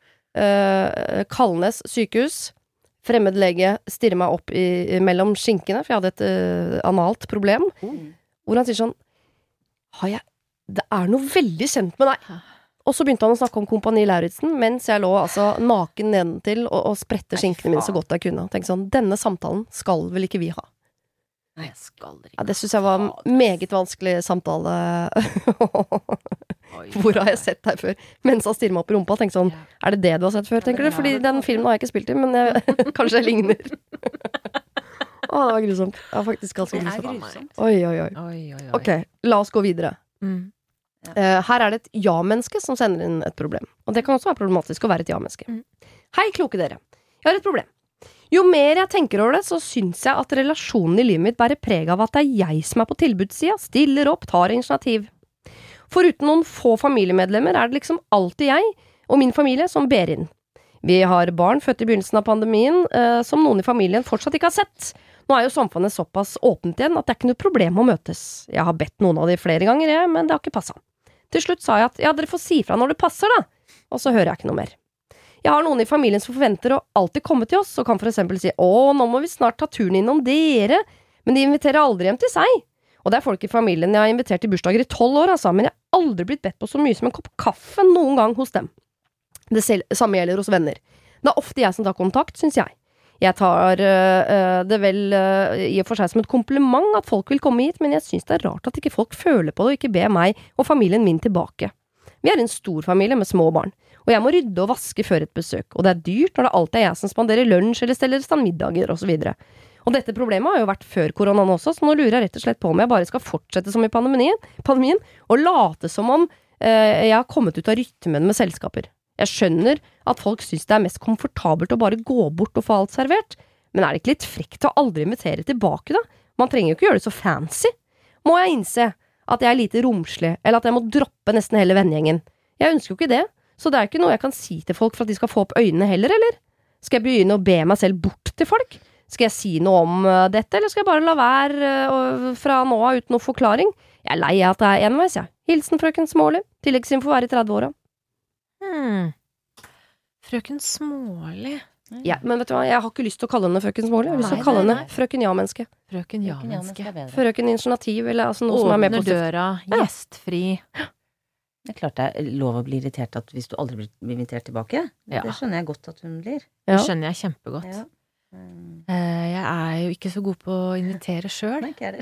Kalnes sykehus. Fremmed lege stirrer meg opp mellom skinkene, for jeg hadde et analt problem. Hvor han sier sånn, det noe veldig kjent med deg. Og så begynte han å snakke om Kompani Lauritzen, mens jeg lå altså naken nedentil og sprette skinkene mine så godt jeg kunne. Og tenkte sånn, denne samtalen skal vel ikke vi ha? Nei, jeg skal det ikke. Ja, det synes jeg var meget vanskelig samtale. Hvor har jeg sett deg før? Mens han stirrer meg opp i rumpa og tenker sånn, det det du har sett før, tenker du? Fordi den filmen har jeg ikke spilt i, men kanskje jeg ligner. Det var grusomt. Det var faktisk ganske grusomt. Oi. Ok, la oss gå videre. Her det et ja-menneske som sender inn et problem. Og det kan også være problematisk å være et ja-menneske. Hei, kloke dere. Jeg har et problem. Jo mer jeg tenker over det, så synes jeg at relasjonen i livet mitt bærer preg av at det jeg som på tilbudssida, stiller opp, tar initiativ. Foruten noen få familiemedlemmer det liksom alltid jeg og min familie som ber inn. Vi har barn født i begynnelsen av pandemien, som noen i familien fortsatt ikke har sett. Nå jo samfunnet såpass åpent igjen at det ikke noe problem å møtes. Jeg har bedt noen av de flere ganger, men det har ikke passet. Til slutt sa jeg at dere får si fra når det passer da, og så hører jeg ikke noe mer. Jeg har noen i familien som forventer å alltid komme til oss, og kan for eksempel si, nå må vi snart ta turen innom dere, men de inviterer aldri hjem til seg. Og det folk i familien jeg har invitert i bursdager i 12 år, altså, men jeg har aldri blitt bedt på så mye som en kopp kaffe noen gang hos dem. Det samme gjelder hos venner. Det ofte jeg som tar kontakt, synes jeg. Jeg tar det vel i og for seg som et kompliment at folk vil komme hit, men jeg synes det rart at ikke folk føler på det og ikke ber meg og familien min tilbake. Vi en stor familie med små barn, og jeg må rydde og vaske før et besøk, og det dyrt når det alltid jeg som spanderer lunsj eller steller stand middager og så videre. Og dette problemet har jo vært før koronaen også, så nå lurer jeg rett og slett på om jeg bare skal fortsette som i pandemien og late som om jeg har kommet ut av rytmen med selskaper. Jeg skjønner at folk synes det mest komfortabelt å bare gå bort og få alt servert, men det ikke litt frekt å aldri invitere tilbake da? Man trenger jo ikke gjøre det så fancy. Må jeg innse at jeg lite romslig, eller at jeg må droppe nesten hele vennegjengen? Jeg ønsker jo ikke det, så det ikke noe jeg kan si til folk for at de skal få opp øynene heller, eller? Skal jeg begynne å be meg selv bort til folk? Skal jeg si noe om dette, eller skal jeg bare la være fra nå av uten noe forklaring? Jeg lei av at det enveis, jeg. Hilsen frøken Småli, tilleggsinfo i 30-åra. Frøken Småli. Ja, men vet du hva, jeg har ikke lyst til å kalle henne frøken Småli, jeg har lyst til å kalle henne frøken ja-menneske. Frøken ja-menneske. Frøken initiativ, eller altså noe som med på åpner døra, gjestfri. Det klart det lov å bli irritert at hvis du aldri blir invitert tilbake. Det skjønner jeg godt at hun blir. Det skjønner jeg kjempegodt. Ja. Jeg jo ikke så god på å invitere selv. Nei, ikke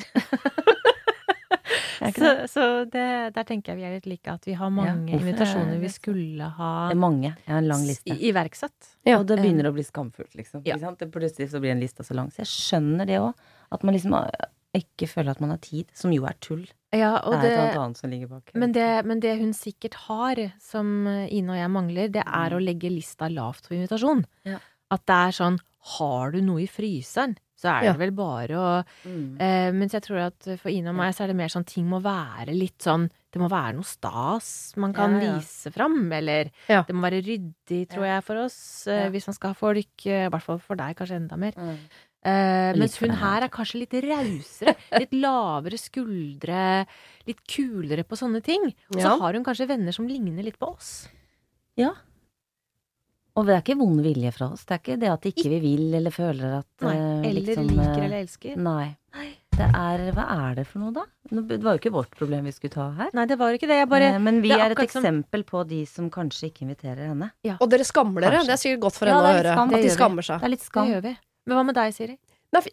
jeg så der tenker jeg vi litt like, at vi har mange invitasjoner vi skulle ha Det mange, jeg har en lang liste iverksatt. Og det begynner å bli skamfullt liksom. Det plutselig så blir en liste så lang. Så jeg skjønner det også, at man liksom ikke føler at man har tid, som jo tull. Ja, og det et annet som ligger bak. Men det hun sikkert har, som Ine og jeg mangler, det å legge lista lavt for invitasjon. At det sånn, har du noe i fryseren? Så det vel bare å mens jeg tror at for Ine og meg så det mer sånn, ting må være litt sånn, det må være noe stas man kan vise fram, eller det må være ryddig, tror jeg, for oss, hvis man skal ha folk, i hvert fall for deg kanskje enda mer. Mens hun her kanskje litt rausere, litt lavere skuldre, litt kulere på sånne ting. Og så har hun kanskje venner som ligner litt på oss. Ja. Og det ikke vond vilje fra oss. Det ikke det at ikke vi vil eller føler at eller liksom, liker eller elsker. Nei. Hva det for noe da? Det var jo ikke vårt problem vi skulle ta her. Nei, det var ikke det. Men vi et eksempel på de som kanskje ikke inviterer henne. Ja. Og dere skammer dere. Det sikkert godt for henne å høre. At de skammer seg. Det litt skam. Det gjør vi. Men hva med deg, Siri? Nei,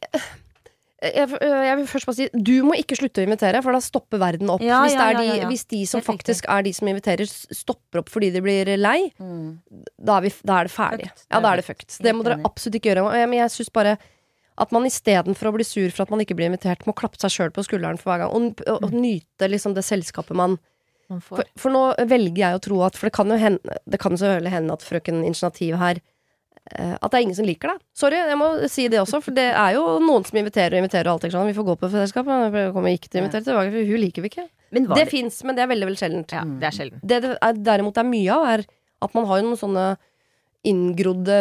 jeg vil først bare si du må ikke slutte å invitere, for da stopper verden opp. Hvis de som faktisk de som inviterer, stopper opp fordi de blir lei, da det ferdig. Ja, da det fucked. Det må dere absolutt ikke gjøre. Men jeg synes bare at man i stedet for å bli sur for at man ikke blir invitert, må klappe seg selv på skulderen for hver gang og nyte liksom det selskapet man får. For nå velger jeg å tro at, for det kan jo selvfølgelig hende at frøken Initiativ her at det ingen som liker det. Sorry, jeg må si det også, for det jo noen som inviterer og alt det sånn. Vi får gå på selskap, men jeg kommer ikke til å invitere tilbake, for hun liker vi ikke. Det finnes, men det veldig, veldig sjeldent. Ja, det sjelden. Det derimot mye av at man har jo noen sånne inngrodde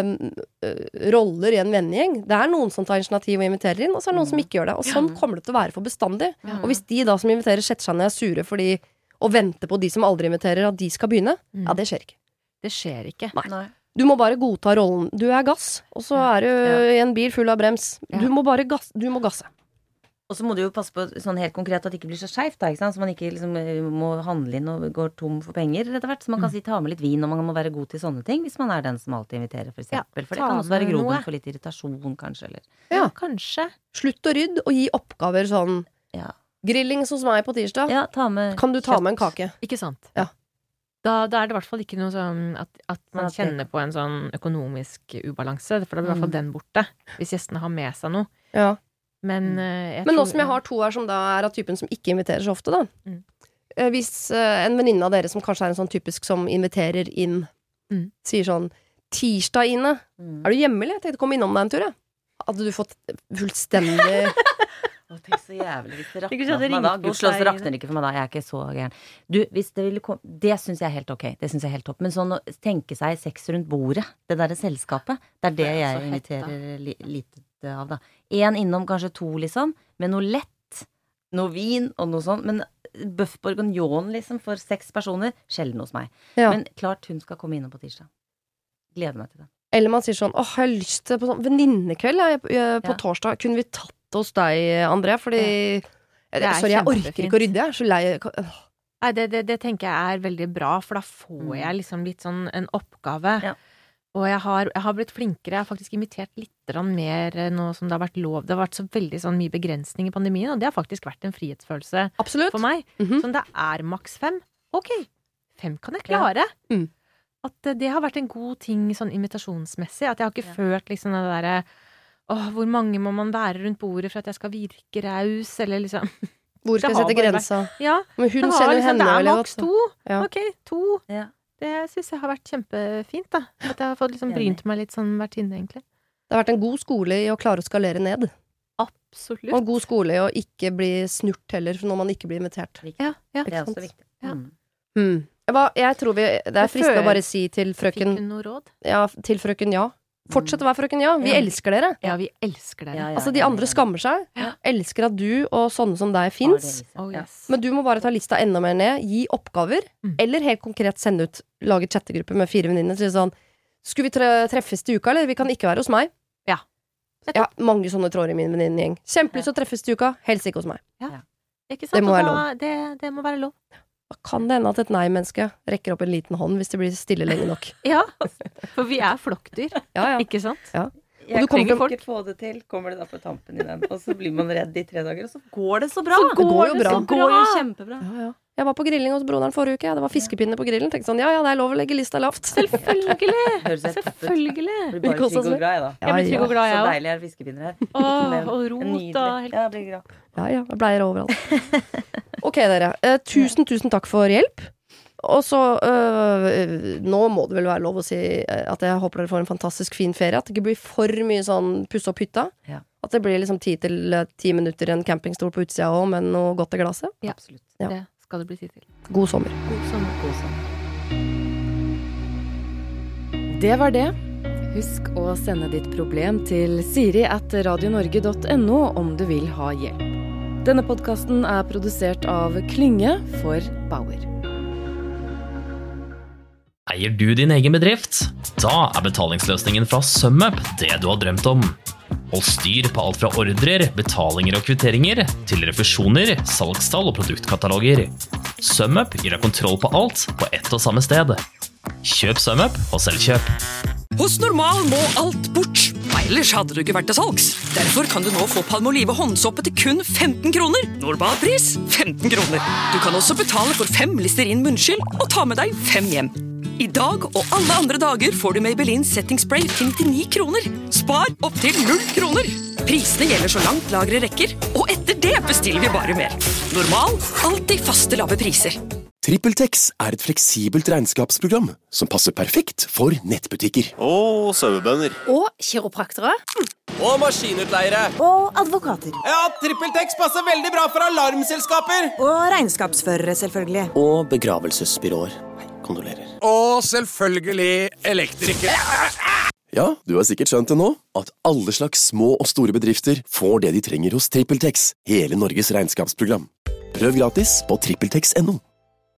roller i en vennegjeng. Det noen som tar initiativ og inviterer inn, og så noen som ikke gjør det. Og sånn kommer det til å være for bestandig. Og hvis de da som inviterer setter seg ned sure fordi og venter på de som aldri inviterer at de skal begynne, ja, det skjer ikke. Det skjer ikke. Nei. Du må bare godta rollen. Du gass, og så du i en bil full av brems. Du må bare gasse. Og så må du jo passe på sånn helt konkret at det ikke blir så skjevt, da, ikke sant? Så man ikke liksom må handle inn og går tom for penger etter hvert. Så man kan si ta med litt vin, og man må være god til sånne ting hvis man den som alltid inviterer, for eksempel. For det kan også være grobunn for litt irritasjon, kanskje. Eller. Ja, kanskje. Slutt å rydde og gi oppgaver sånn. Ja. Grilling hos meg på tirsdag. Ja, kan du ta med en kake? Ikke sant? Ja. Da det i hvert fall ikke noe sånn at man kjenner på en sånn økonomisk ubalanse, for da blir i hvert fall den borte, hvis gjestene har med seg noe. Ja. Men nå som jeg har to her som da av typen som ikke inviterer så ofte da. Hvis en venninne av dere som kanskje en sånn typisk som inviterer inn, sier sånn, tirsdag Ine, du hjemme eller? Jeg tenkte å komme innom deg en tur, ja. Hadde du fått fullstendig... Tenk så jævlig hvis det rakner for meg da. Gudslås rakner ikke for meg da. Jeg ikke så gæren. Du, hvis det ville komme, det synes jeg helt ok. Det synes jeg helt topp. Men sånn å tenke seg sex rundt bordet, det der selskapet, det det jeg inviterer lite av da. En innom, kanskje to liksom, med noe lett, noe vin og noe sånt, men bøff bourguignon liksom for 6 personer, sjelden hos meg. Ja. Men klart hun skal komme innom på tirsdag. Gleder meg til det. Eller man sier sånn, jeg har lyst til på sånn venninnekveld på torsdag, kunne vi tatt hos deg, André, fordi sorry, jeg orker ikke å rydde, jeg så lei. Nei, det tenker jeg veldig bra, for da får jeg liksom litt sånn en oppgave. Ja. Og jeg har blitt flinkere, jeg har faktisk invitert litt mer nå som det har vært lov. Det har vært så veldig sånn mye begrensning i pandemien, og det har faktisk vært en frihetsfølelse for meg. Sånn det maks 5. Ok, 5 kan jeg klare. Ja. At det har vært en god ting sånn invitasjonsmessig, at jeg har ikke følt liksom det derre hvor mange må man være rundt bordet for at jeg skal virke raus, eller liksom hvor skal jeg sette grensa? Ja, men hun kjenner liksom, henne det maks 2. Ja. Ok, 2. Ja. Det synes jeg har vært kjempefint da. At jeg har fått liksom brynt meg litt sånn hvert inne egentlig. Det har vært en god skole i å klare å skalere ned. Absolutt. Og en god skole i å ikke bli snurt heller når man ikke blir invitert. Ja. Det også viktig. Ja. Jeg tror det fristende å bare si til frøken. Fikk hun noe råd? Ja, til frøken ja. Fortsett å være frøken ja. Vi elsker dere. Ja, vi elsker dere. Altså, de andre skammer seg. Elsker at du og sånne som deg finnes. Yes. Men du må bare ta lista enda mer ned. Gi oppgaver. Eller helt konkret sende ut, lage chattegruppe med 4 venninner. Så sånn, skulle vi treffes til uka, eller? Vi kan ikke være hos meg. Ja. Jeg har mange sånne tråder i min venninnegjeng. Kjempelyst til å treffes til uka, helst ikke hos meg. Ja. Ikke sant? Det må være lov. Det må være lov. Da kan det hende at et nei-menneske rekker opp en liten hånd hvis det blir stille lenge nok. Ja, for vi flokkdyr, ikke sant? Ja. Jeg trenger ikke få det til, kommer det da på tampen i den, og så blir man redd i 3 dager, og så går det så bra. Så går det så går jo kjempebra. Ja. Jeg var på grilling hos broderen forrige uke, det var fiskepinne på grillen, tenkte sånn, ja, det lov å legge lista lavt. Selvfølgelig. Selvfølgelig. Jeg blir bare trygg og glad, jeg da. Jeg blir trygg og glad, jeg også. Så deilig fiskepinner her. Og rot og helt. Ja, jeg blir glad. Ja, jeg bleier overalt. Ok, dere. Tusen takk for hjelp. Og så nå må det vel være lov å si at jeg håper dere får en fantastisk fin ferie. At det ikke blir for mye sånn pusse opp hytta. Ja. At det blir liksom 10 minutter en campingstol på utsida også, med noe godt i glasset. Ja, absolutt. Ja. Det skal det bli tid til. God sommer. God sommer. Det var det. Husk å sende ditt problem til siri@radionorge.no om du vil ha hjelp. Denne podcasten produsert av Klynge for Bauer. Eier du din egen bedrift? Da betalingsløsningen fra SumUp det du har drømt om. Hold styr på alt fra ordrer, betalinger og kvitteringer, til refusjoner, salgstall og produktkataloger. SumUp gir deg kontroll på alt på ett og samme sted. Kjøp SumUp og Selvkjøp. Hos Normal må alt bort, ellers hadde du ikke vært til salgs. Derfor kan du nå få Palmolive håndsåpe til kun 15 kroner. Normalpris 15 kroner. Du kan også betale for 5 Listerin munnskyld og ta med deg 5 hjem. I dag og alle andre dager får du Maybelline Setting Spray til 99 kroner. Spar opp til 0 kroner. Prisene gjelder så langt lagre rekker, og etter det bestiller vi bare mer. Normal, alltid faste lave priser. TrippelTex et fleksibelt regnskapsprogram som passer perfekt for nettbutikker. Og sauebønder. Og kiropraktere. Og maskinutleiere. Og advokater. Ja, TrippelTex passer veldig bra for alarmselskaper. Og regnskapsførere, selvfølgelig. Og begravelsesbyråer. Kondolerer. Og selvfølgelig elektrikere. Ja, du har sikkert skjønt det nå, at alle slags små og store bedrifter får det de trenger hos TrippelTex, hele Norges regnskapsprogram. Prøv gratis på TrippelTex.no.